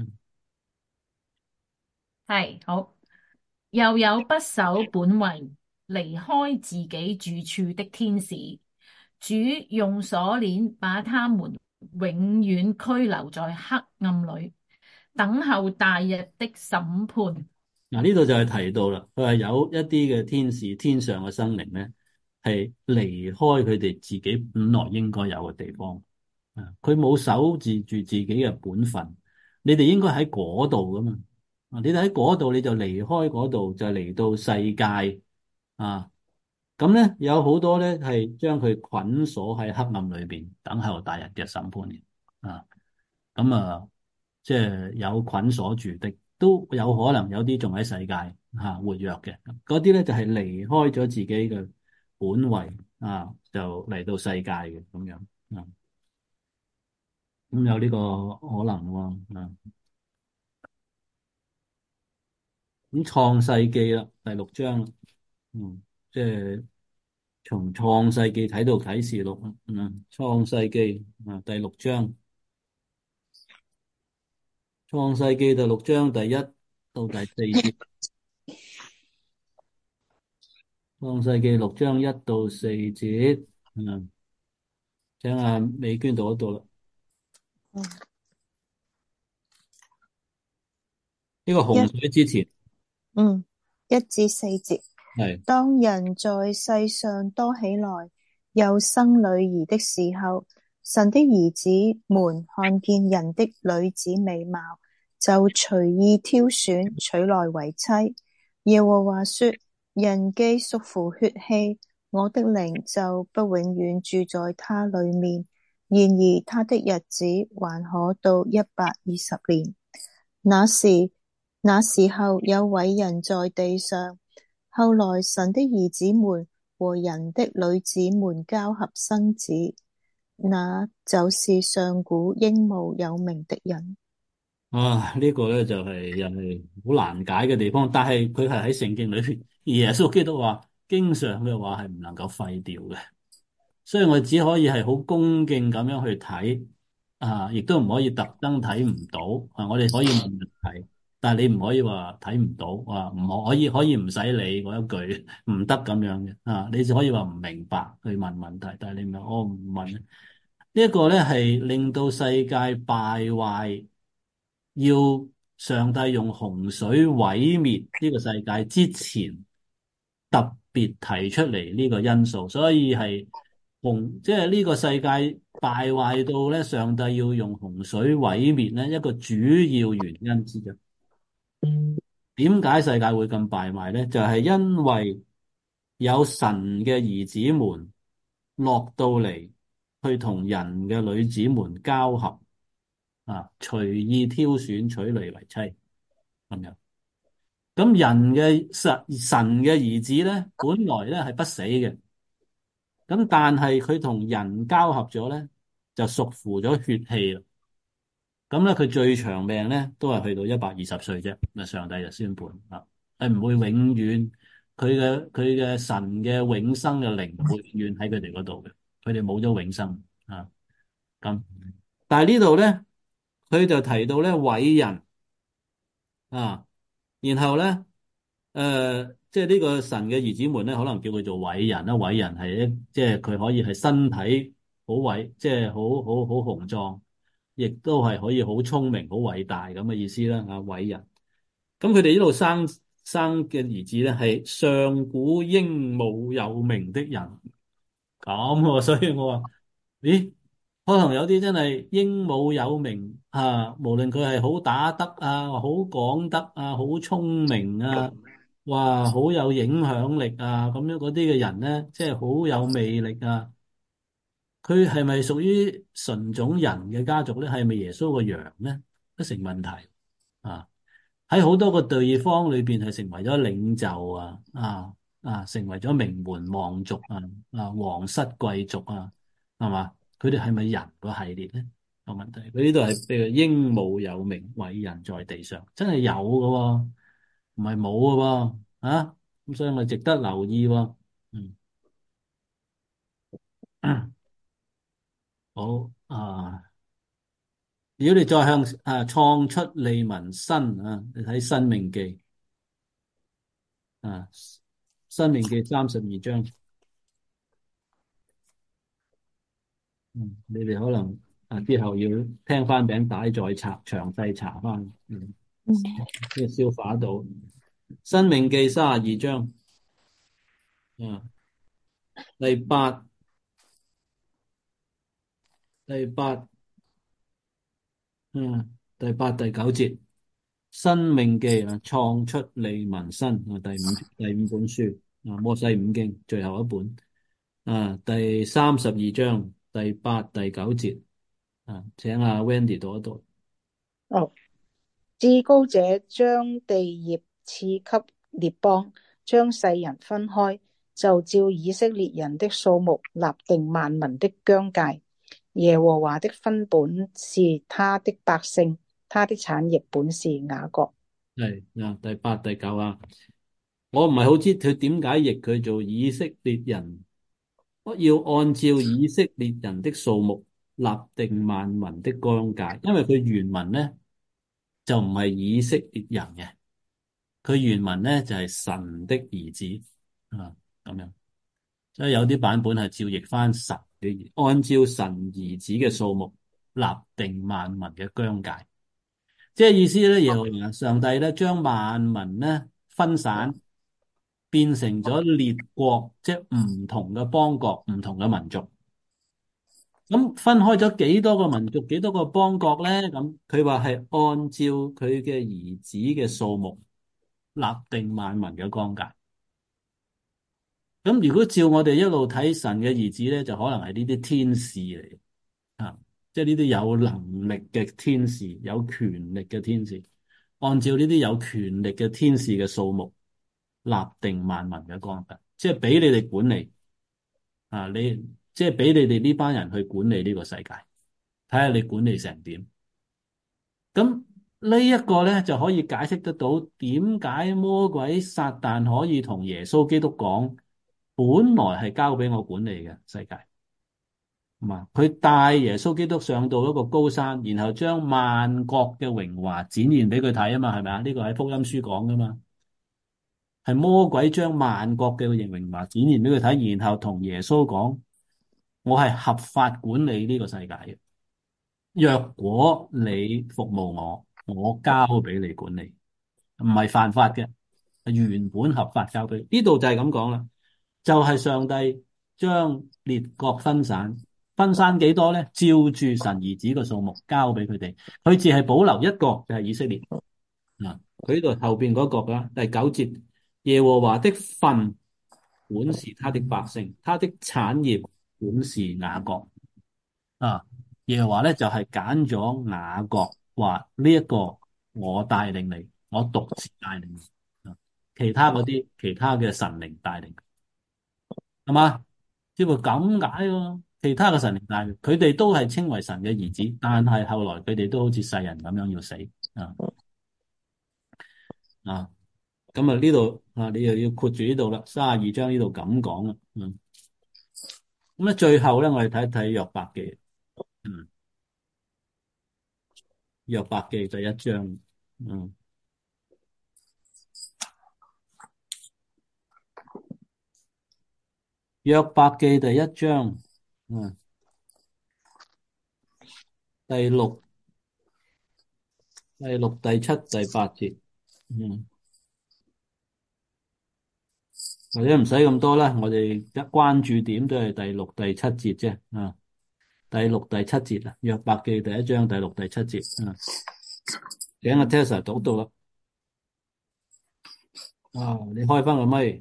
係好。又有不守本位、離開自己住處的天使，主用鎖鏈把他們永遠拘留在黑暗裏，等候大日的審判。 嗱，呢度就係提到啦，佢話有一啲嘅天使，天上嘅生靈咧，係離開佢哋自己本來應該有嘅地方，佢冇守住自己嘅本分，你哋應該喺嗰度噶嘛，你哋喺嗰度你就離開嗰度，就嚟到世界啊，咁咧有好多咧係將佢捆鎖喺黑暗裏邊，等候大日嘅審判啊。咁即係有捆鎖住的，都有可能有啲仲喺世界活躍嘅，嗰啲咧就係離開咗自己嘅本位就嚟到世界嘅咁樣啊，咁有呢個可能喎啊。咁創世記啦，第六章啦，即係從創世記睇到啟示錄，創世記第六章，創世記第六章第一到第四節，創世記六章一到四節，請阿美娟讀一讀啦。呢個洪水之前 1至4節。 係當人在世上多起來，又生女兒的時候，神的兒子們看見人的女子美貌，就隨意挑選，取來為妻。耶和華說：人既屬乎血氣，我的靈就不永遠住在他裏面。然而他的日子還可到120年。那時候有偉人在地上。後來神的兒子們和人的女子們交合生子，那就是上古英武有名的人。 呢個咧就係又係好難解嘅地方，但係佢係喺聖經裏邊，耶穌基督話經常嘅話係唔能夠廢掉嘅，所以我只可以係好恭敬咁樣去睇亦都唔可以特登睇唔到我哋可以問問題，但係你唔可以話睇唔到唔可以唔使理嗰一句唔得咁樣嘅你就可以話唔明白去問問題，但係你唔我唔問呢一個咧係令到世界敗壞，要上帝用洪水毀滅呢個世界之前特別提出嚟呢個因素，所以係即係呢個世界敗壞到咧，上帝要用洪水毀滅咧，一個主要原因之一。點解世界會咁敗壞咧？就係因為有神嘅兒子們落到嚟，去同人嘅女子們交合隨意挑選取嚟為妻咁樣。咁人嘅神嘅兒子咧，本來咧係不死嘅。咁但係佢同人交合咗咧，就屬乎咗血氣啦。咁咧佢最長命咧都係去到120歲啫。咁上帝就宣判係唔會永遠，佢嘅神嘅永生嘅靈會永遠喺佢哋嗰度嘅，佢哋冇咗永生咁。但係呢度咧，佢就提到咧偉人然後咧即係呢個神嘅兒子們咧，可能叫佢做偉人啦。偉人係即係佢可以係身體好偉，即係好雄壯，亦都係可以好聰明、好偉大咁嘅意思啦。偉人，咁佢哋呢度生嘅兒子咧，係上古英武有名的人。所以我話，咦，可能有啲真係英武有名無論佢係好打得好講得好聰明哇，好有影響力咁樣嗰啲嘅人咧，即係好有魅力佢係咪屬於純種人嘅家族咧？係咪耶穌個羊咧？都成問題喺好多個地方裏邊係成為咗領袖成為咗名門望族皇室貴族係嘛？佢哋係咪人個系列咧？有問題。佢呢度係譬如英武有名，偉人在地上，真係有㗎唔係冇㗎咁所以我值得留意好如果你再向創出利民申你睇申命記申命記32章。你哋可能之後要聽翻餅帶再詳細查翻，呢個消化到申命記32章第八第八第九節，申命記創出利民申第五本書摩西五經最後一本第32章第八第九節請阿 Wendy 讀一讀。 至高者將地業賜給列邦，將世人分開， 就照以色列人的數目立定萬民的疆界。耶和華的分本是他的百姓，他的產業本是雅各。 係第八、第九啊，我唔係好知佢點解譯佢做以色列人，我要按照以色列人的數目立定萬民的疆界，因為佢原文咧就唔係以色列人嘅，佢原文咧就係神的兒子啊咁樣，所以有啲版本係照譯翻神嘅，按照神兒子嘅數目立定萬民嘅疆界。即係意思咧，耶和華上帝咧將萬民咧分散，變成咗列國，即係唔同嘅邦國、唔同嘅民族。咁分開咗幾多個民族、幾多個邦國咧？咁佢話係按照佢嘅兒子嘅數目立定萬民嘅疆界。咁如果照我哋一路睇神嘅兒子咧，就可能係呢啲天使嚟啊，即係呢啲有能力嘅天使、有權力嘅天使。按照呢啲有權力嘅天使嘅數目立定萬民嘅疆界，即係俾你哋管理啊！你即係俾你哋呢班人去管理呢個世界，睇下你管理成點。咁呢一個咧就可以解釋得到點解魔鬼撒旦可以同耶穌基督講，本來係交俾我管理嘅世界。嘛，佢帶耶穌基督上到一個高山，然後將萬國嘅榮華展現俾佢睇啊嘛，係咪啊？呢個喺福音書講噶嘛，係魔鬼將萬國嘅榮華展現俾佢睇，然後同耶穌講：我係合法管理呢個世界嘅。若果你服務我，我交俾你管理，唔係犯法嘅，係原本合法交俾你。呢度就係咁講啦，就係上帝將列國分散。分散幾多咧？照住神兒子嘅數目交俾佢哋，佢只係保留一個就係以色列。嗱，佢呢度後邊嗰個啦，第九節，耶和華的分本是他的百姓，他的產業本是雅各。啊，耶和華咧就係揀咗雅各，話呢一個我帶領你，我獨自帶領你。其他嗰啲其他嘅神靈帶領，係嘛？只會咁解喎。其他嘅神靈帶領，佢哋都係稱為神嘅兒子，但係後來佢哋都好似世人咁樣要死啊啊！咁啊呢度啊，你又要括住呢度啦，32章呢度咁講啦。咁咧最後咧，我哋睇一睇約伯記。約伯記第一章。約伯記第一章。第六、第七、第八節。或者唔使咁多啦，我哋一關注點都係第六、第七節啫。第六、第七節啊，約伯記第一章第六、第七節。請阿 Tessa 讀到啦。你開翻個咪。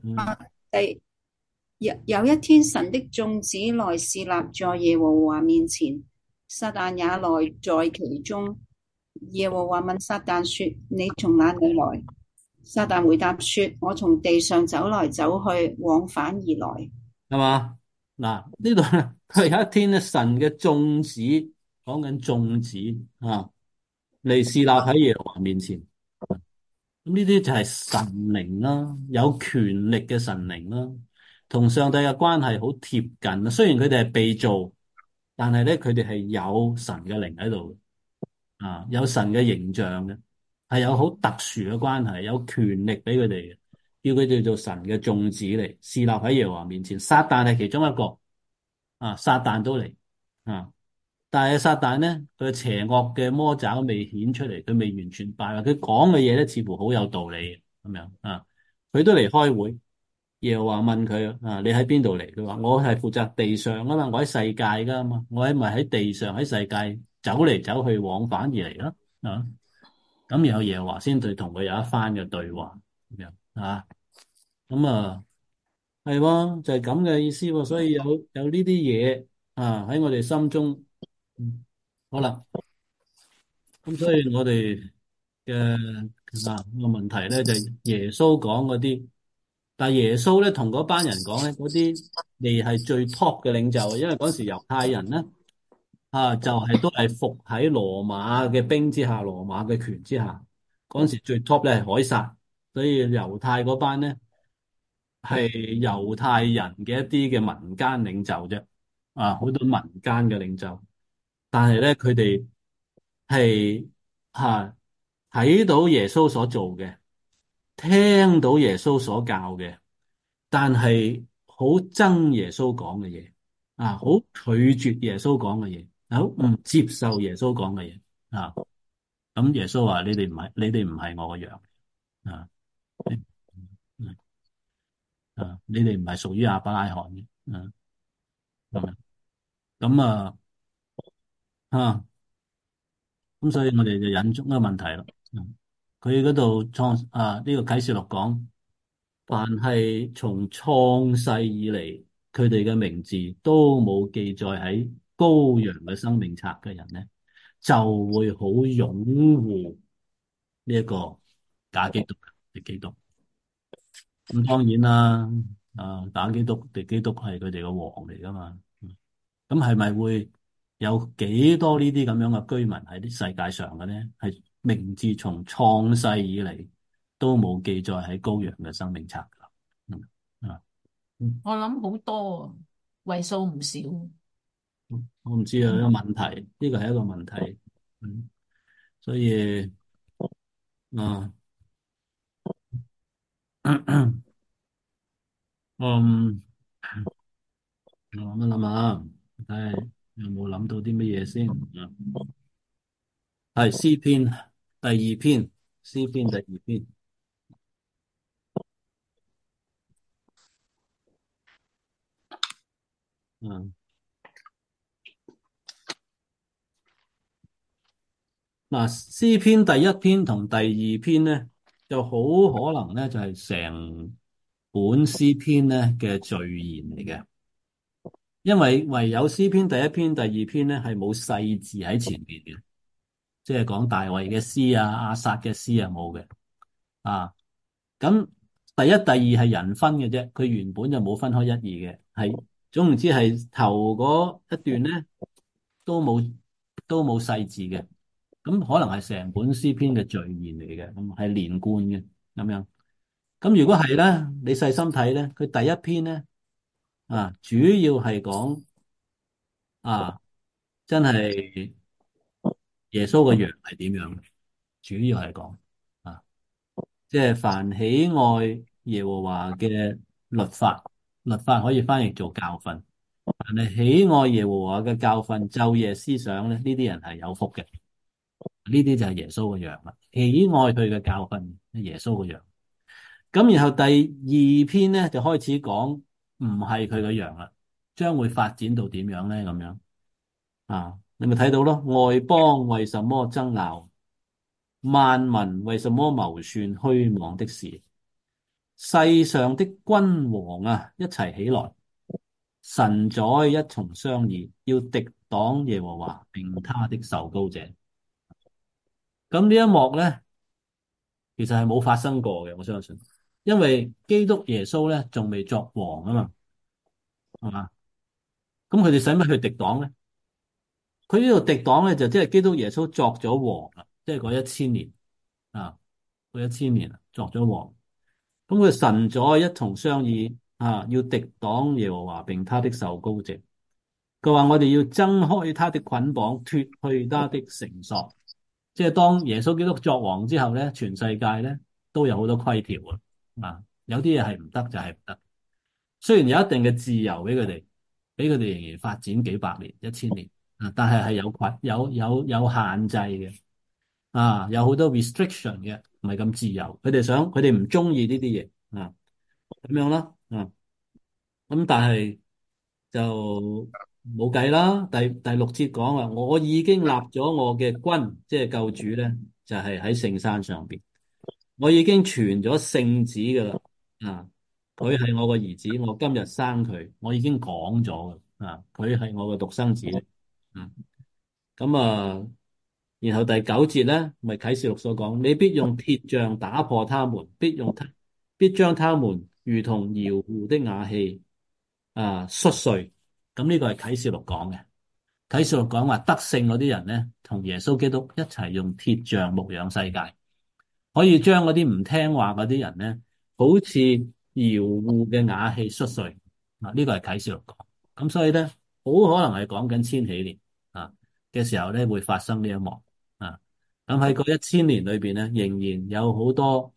有一天，神的眾子來侍立在耶和華面前，撒旦也來在其中。耶和華問撒旦說：你從哪裏來？撒旦回答說：我從地上走來走去，往返而來。 係嘛？嗱，呢度佢有一天咧，神嘅眾子，講緊眾子啊，嚟侍立喺耶和華面前。咁呢啲就係神靈啦，有權力嘅神靈啦，同上帝嘅關係好貼近。雖然佢哋係被造，但係咧佢哋係有神嘅靈喺度，有神嘅形象嘅，係有好特殊嘅關係，有權力俾佢哋嘅，叫佢哋做神嘅眾子嚟侍立喺耶和華面前。撒旦係其中一個，撒旦都嚟啊！但係撒旦咧，佢邪惡嘅魔爪未顯出嚟，佢未完全敗壞。佢講嘅嘢咧，似乎好有道理咁樣啊！佢都嚟開會，耶和華問佢你喺邊度嚟？佢話我係負責地上啊嘛，我喺世界噶嘛，我喺咪喺地上喺世界走嚟走去往返而嚟咯啊！咁然後耶和華先對同佢有一番嘅對話咁樣咁係喎，就係咁嘅意思喎。所以有呢啲嘢喺我哋心中。好啦，咁所以我哋嘅個問題咧就係耶穌講嗰啲但係耶穌咧同嗰班人講咧，嗰啲未係最 top 嘅領袖，因為嗰時猶太人咧就係都係服喺羅馬嘅兵之下，羅馬嘅權之下。嗰時最 top 咧係凱撒，所以猶太嗰班咧係猶太人嘅一啲嘅民間領袖啫，好多民間嘅領袖。但係咧佢哋係睇到耶穌所做嘅，聽到耶穌所教嘅。但係好憎耶穌講嘅嘢，好拒絕耶穌講嘅嘢，好唔接受耶穌講嘅嘢啊。咁耶穌話：你哋唔係我嘅羊啊，嗯你哋唔係屬於亞伯拉罕嘅啊。咁啊咁所以我哋就引出一個問題咯。佢嗰度呢個啟示錄講。凡係從創世以嚟，佢哋嘅名字都冇記載喺羔羊嘅生命冊嘅人咧，就會好擁護呢一個假基督嘅基督。咁當然啦，假基督嘅基督係佢哋嘅王嚟噶嘛。咁係咪會有幾多呢啲咁樣嘅居民喺啲世界上嘅咧？係名字從創世以嚟都冇記載喺羔羊嘅生命冊噶。嗯啊。 我諗好多啊，為數唔少。 我唔知啊，一個問題，呢個係一個問題。所以啊，嗯，我諗一諗下，睇下有冇諗到啲乜嘢先。係詩篇第二篇，詩篇第二篇。嗯，嗱，詩篇第一篇同第二篇咧，就好可能咧就係成本詩篇咧嘅序言嚟嘅。因為唯有詩篇第一篇、第二篇咧係冇細字喺前邊嘅，即係講大衛嘅詩啊、亞薩嘅詩啊冇嘅。啊，咁第一、第二係人分嘅啫，佢原本就冇分開一二嘅，係總唔知係頭嗰一段咧都冇細字嘅，咁可能係成本詩篇嘅序言嚟嘅，咁係連貫嘅咁樣。咁如果係咧，你細心睇咧，佢第一篇咧主要係講啊，真係耶穌個羊係點樣，主要係講啊。即係凡喜愛耶和華嘅律法，律法可以翻譯做教訓。凡係喜愛耶和華嘅教訓，晝夜思想咧，呢啲人係有福嘅。呢啲就係耶穌嘅羊啦。喜愛佢嘅教訓，耶穌嘅羊。咁然後第二篇咧就開始講唔係佢嘅羊啦，將會發展到點樣咧？咁樣你咪睇到咯。外邦為什麼爭拗？萬民為什麼謀算虛妄的事？世上的君王一齊起來，神宰一同商議，要敵擋耶和華並他的受膏者。咁呢一幕咧，其實係冇發生過嘅，我相信，因為基督耶穌咧仲未作王啊嘛，係嘛？咁佢哋使乜去敵擋咧？佢呢度敵擋咧就即係基督耶穌作咗王啦，即係嗰1000年嗰1000年作咗王。咁佢神宰一同商議要敵擋耶和華並他的受膏者。佢話我哋要掙開他的捆綁，脫去他的繩索。即係當耶穌基督作王之後咧，全世界咧都有好多規條有啲嘢係唔得就係唔得。雖然有一定嘅自由俾佢哋仍然發展幾百年、1000年但係有限制嘅有好多 restriction 嘅，唔係咁自由。佢哋唔中意呢啲嘢咁樣啦咁但係就冇計啦。第六節講話，我已經立咗我嘅君，即係救主咧，就係喺聖山上邊。我已經傳咗聖旨噶啦佢係我個兒子，我今日生佢，我已經講咗佢係我個獨生子咁然後第九節咧，咪啟示錄所講，你必用鐵杖打破他們，必將他們如同窯戶的瓦器摔碎。咁呢個係啟示錄講嘅。啟示錄講話得勝嗰啲人咧，同耶穌基督一齊用鐵杖牧養世界，可以將嗰啲唔聽話嗰啲人咧，好似窯戶嘅瓦器摔碎。呢個係啟示錄講。咁所以咧，好可能係講緊千禧年嘅時候咧，會發生呢一幕啊。咁喺嗰1000年裏邊咧，仍然有好多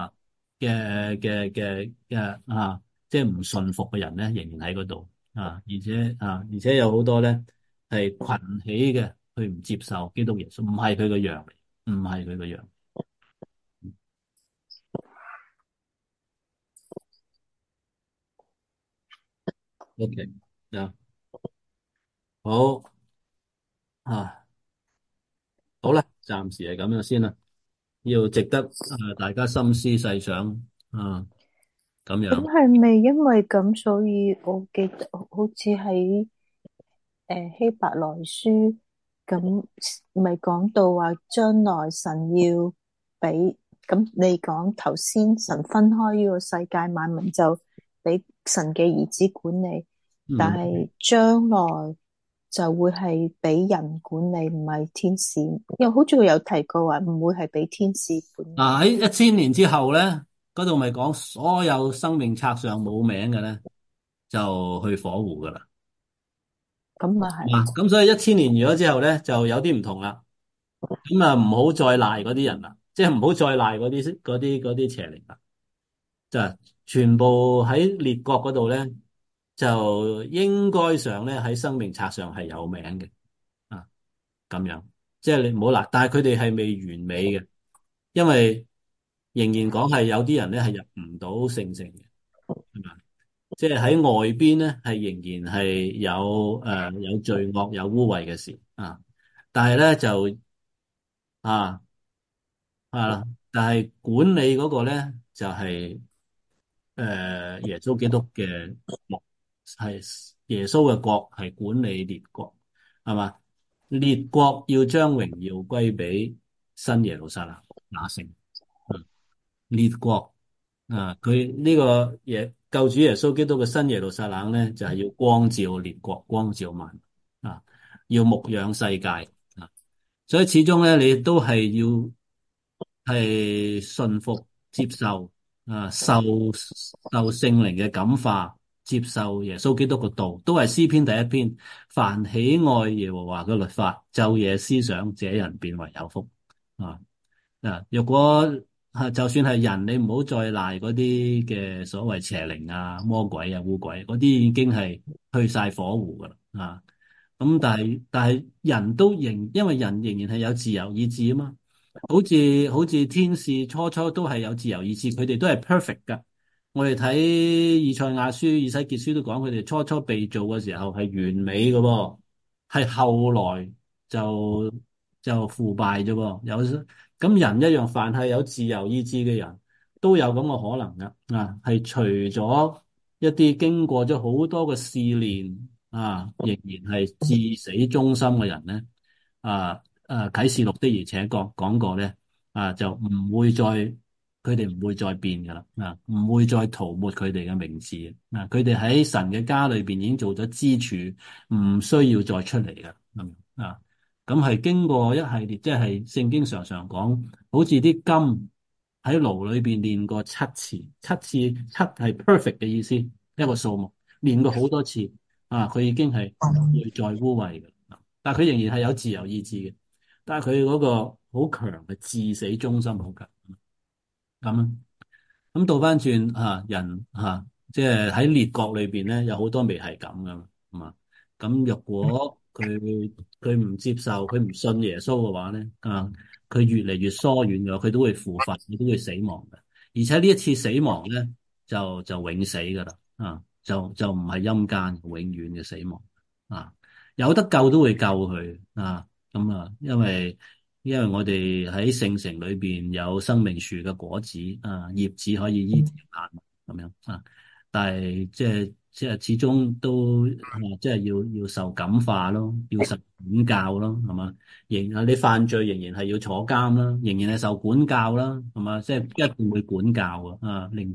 即係唔順服嘅人咧，仍然喺嗰度而且有好多咧係群起嘅，佢唔接受基督耶穌，唔係佢個樣嚟，唔係佢個樣。OK 啊，好啊，好啦，暫時係咁樣先啦，要值得大家深思細想咁咁樣。 係咪因為咁，所以我記得好似喺希伯來書咁，咪講到話將來神要俾，咁你講頭先神分開呢個世界萬民就俾神嘅兒子管理，但嗯。 係將來就會係俾人管理，唔係天使。又好似有提過話唔會係俾天使管理。 喺1000年之後咧，嗰度咪講所有生命冊上冇名嘅咧，就去火湖噶啦。 咁啊係。 咁所以1000年完咗之後咧，就有啲唔同啦。咁唔好再賴嗰啲人啦，即係唔好再賴嗰啲邪靈啦，就係全部喺列國嗰度咧，就應該上咧喺生命冊上係有名嘅咁樣。即係你唔好賴，但係佢哋係未完美嘅，因為仍然講係有啲人咧係入唔到聖城嘅，係嘛？即係喺外邊咧係仍然係有罪惡有污穢嘅事但係咧就啊但係管理嗰個咧就係耶穌基督嘅國，係耶穌嘅國係管理列國，係嘛？列國要將榮耀歸俾新耶路撒冷那城。列國佢呢個救主耶穌基督嘅新耶路撒冷咧，就係要光照列國，光照萬民要牧養世界所以始終咧，你都係要係順服接受受聖靈嘅感化，接受耶穌基督嘅道，都係詩篇第一篇。凡喜愛耶和華嘅律法，晝夜思想，這人便為有福若果就算係人，你唔好再賴嗰啲嘅所謂邪靈魔鬼污鬼，嗰啲已經係去晒火湖噶啦咁但係人都因為人仍然係有自由意志啊嘛，好似天使初初都係有自由意志，佢哋都係 perfect 噶。我哋睇以賽亞書、以西結書都講，佢哋初初被造嘅時候係完美嘅喎，係後來就腐敗啫喎。咁人一樣，凡係有自由意志嘅人都有咁嘅可能噶係除咗一啲經過咗好多嘅試煉仍然係至死忠心嘅人咧啟示錄的而且確講過咧就唔會再佢哋唔會再變噶啦唔會再塗抹佢哋嘅名字佢哋喺神嘅家裏邊已經做咗支柱，唔需要再出嚟噶咁係經過一系列，即係聖經常常講，好似啲金喺爐裏邊煉過7次，七係 perfect 嘅意思，一個數目煉過好多次佢已經係唔會再污穢嘅，但係佢仍然係有自由意志嘅，但係佢嗰個好強嘅至死忠心好強咁咁倒翻轉人即係喺列國裏邊咧，有好多未係咁噶嘛，咁若果佢唔接受，佢唔信耶穌嘅話咧，佢越嚟越疏遠嘅，佢都會腐化，佢都會死亡嘅。而且呢一次死亡咧，就永死噶啦，就唔係陰間，永遠嘅死亡有得救都會救佢咁因為我哋喺聖城裏邊有生命樹嘅果子葉子可以醫治萬民咁樣但係即係始終都即係要受感化咯，要受管教咯，係嘛？你犯罪仍然係要坐監啦，仍然係受管教啦，係嘛？即係一定會管教令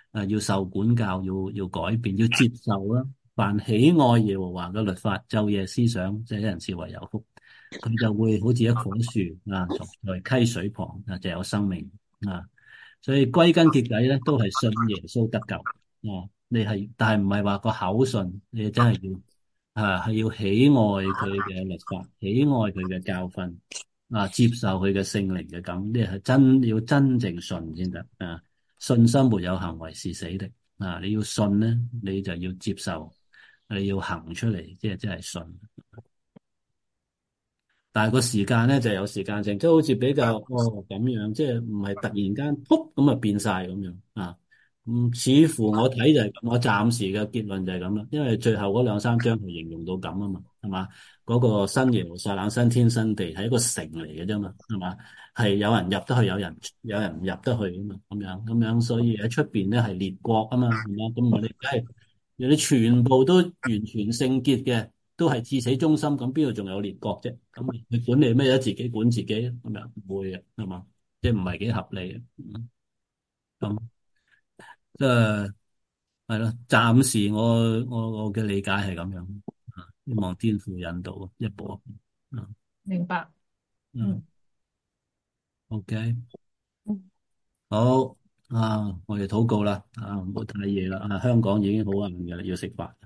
要受管教，要改變，要接受啦。凡喜愛耶和華嘅律法，晝夜思想，這人是為有福。佢就會好似一棵樹啊，在溪水旁啊，就有生命啊。所以歸根結底咧，都係信耶穌得救啊。你係，但係唔係話個口信，你真係要係要喜愛佢嘅律法，喜愛佢嘅教訓啊，接受佢嘅聖靈嘅感，呢係要真正信先得啊。信心沒有行為是死的啊！你要信咧，你就要接受，你要行出嚟，即係信。但係個時間咧就有時間性，即係好似比較咁樣，即係唔係突然間噗咁啊變晒咁樣啊。似乎我睇就係咁，我暫時嘅結論就係咁啦。因為最後嗰兩三章係形容到咁啊嘛，係嘛？嗰個新耶路撒冷新天新地係一個城嚟嘅啫嘛，係嘛？係有人入得去，有人唔入得去啊嘛，咁樣，所以喺出邊咧係列國啊嘛，係嘛？咁我哋梗係你全部都完全聖潔嘅。都係至死忠心，咁邊度仲有列國啫？咁你管理咩嘢？自己管自己咁樣唔會嘅，係嘛？即係唔係幾合理嘅。咁即係係咯。暫時我嘅理解係咁樣。希望天父引導一步一步。 明白。 嗯，OK， 嗯好我哋禱告啦。唔好太夜啦。香港已經好晏嘅啦，要食飯。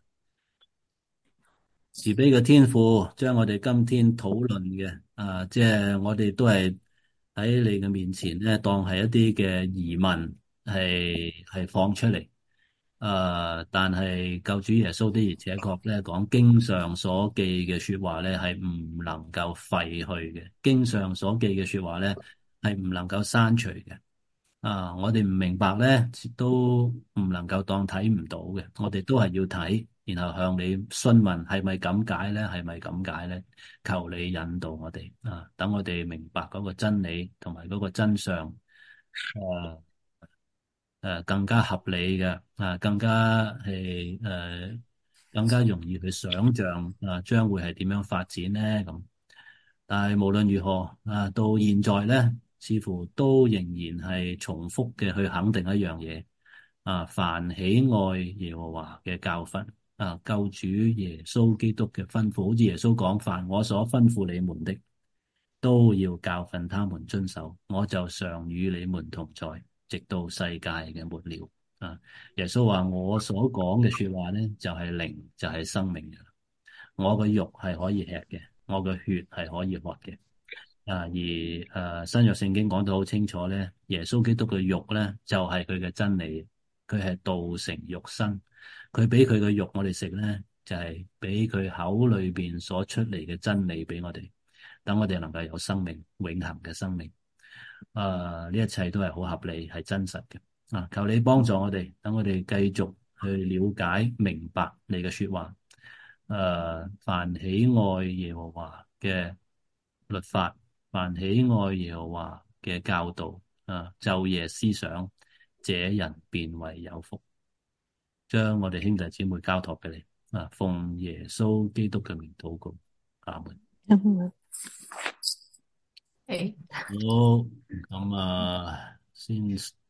慈悲嘅天父，將我哋今天討論嘅即係我哋都係喺你嘅面前咧，當係一啲嘅疑問，係放出嚟。但係救主耶穌的而且確咧講經上所記嘅說話咧係唔能夠廢去嘅，經上所記嘅說話咧係唔能夠刪除嘅。我哋唔明白咧，都唔能夠當睇唔到嘅，我哋都係要睇，然後向你詢問係咪咁解咧？係咪咁解咧？求你引導我哋等我哋明白嗰個真理同埋嗰個真相，更加合理嘅更加係更加容易去想象將會係點樣發展咧咁。但係無論如何到現在咧，似乎都仍然係重複嘅去肯定一樣嘢凡喜愛耶和華嘅教訓救主耶穌基督嘅吩咐，好似耶穌講，凡我所吩咐你們的，都要教訓他們遵守，我就常與你們同在，直到世界嘅末了。耶穌話我所講嘅說話咧，就係靈，就係生命嘅。我嘅肉係可以吃嘅，我嘅血係可以喝嘅。而新約聖經講到好清楚咧，耶穌基督嘅肉咧就係佢嘅真理，佢係道成肉身，佢俾佢嘅肉我哋食咧，就係俾佢口裏邊所出嚟嘅真理俾我哋，等我哋能夠有生命，永恆嘅生命。呢一切都係好合理，係真實嘅。求你幫助我哋，等我哋繼續去了解明白你嘅說話。凡喜愛耶和華嘅律法，凡喜愛耶和華嘅教導，晝夜思想，這人便為有福。將我哋兄弟姊妹交託俾你，奉耶穌基督嘅名禱告，阿門。 誒， 好，咁先。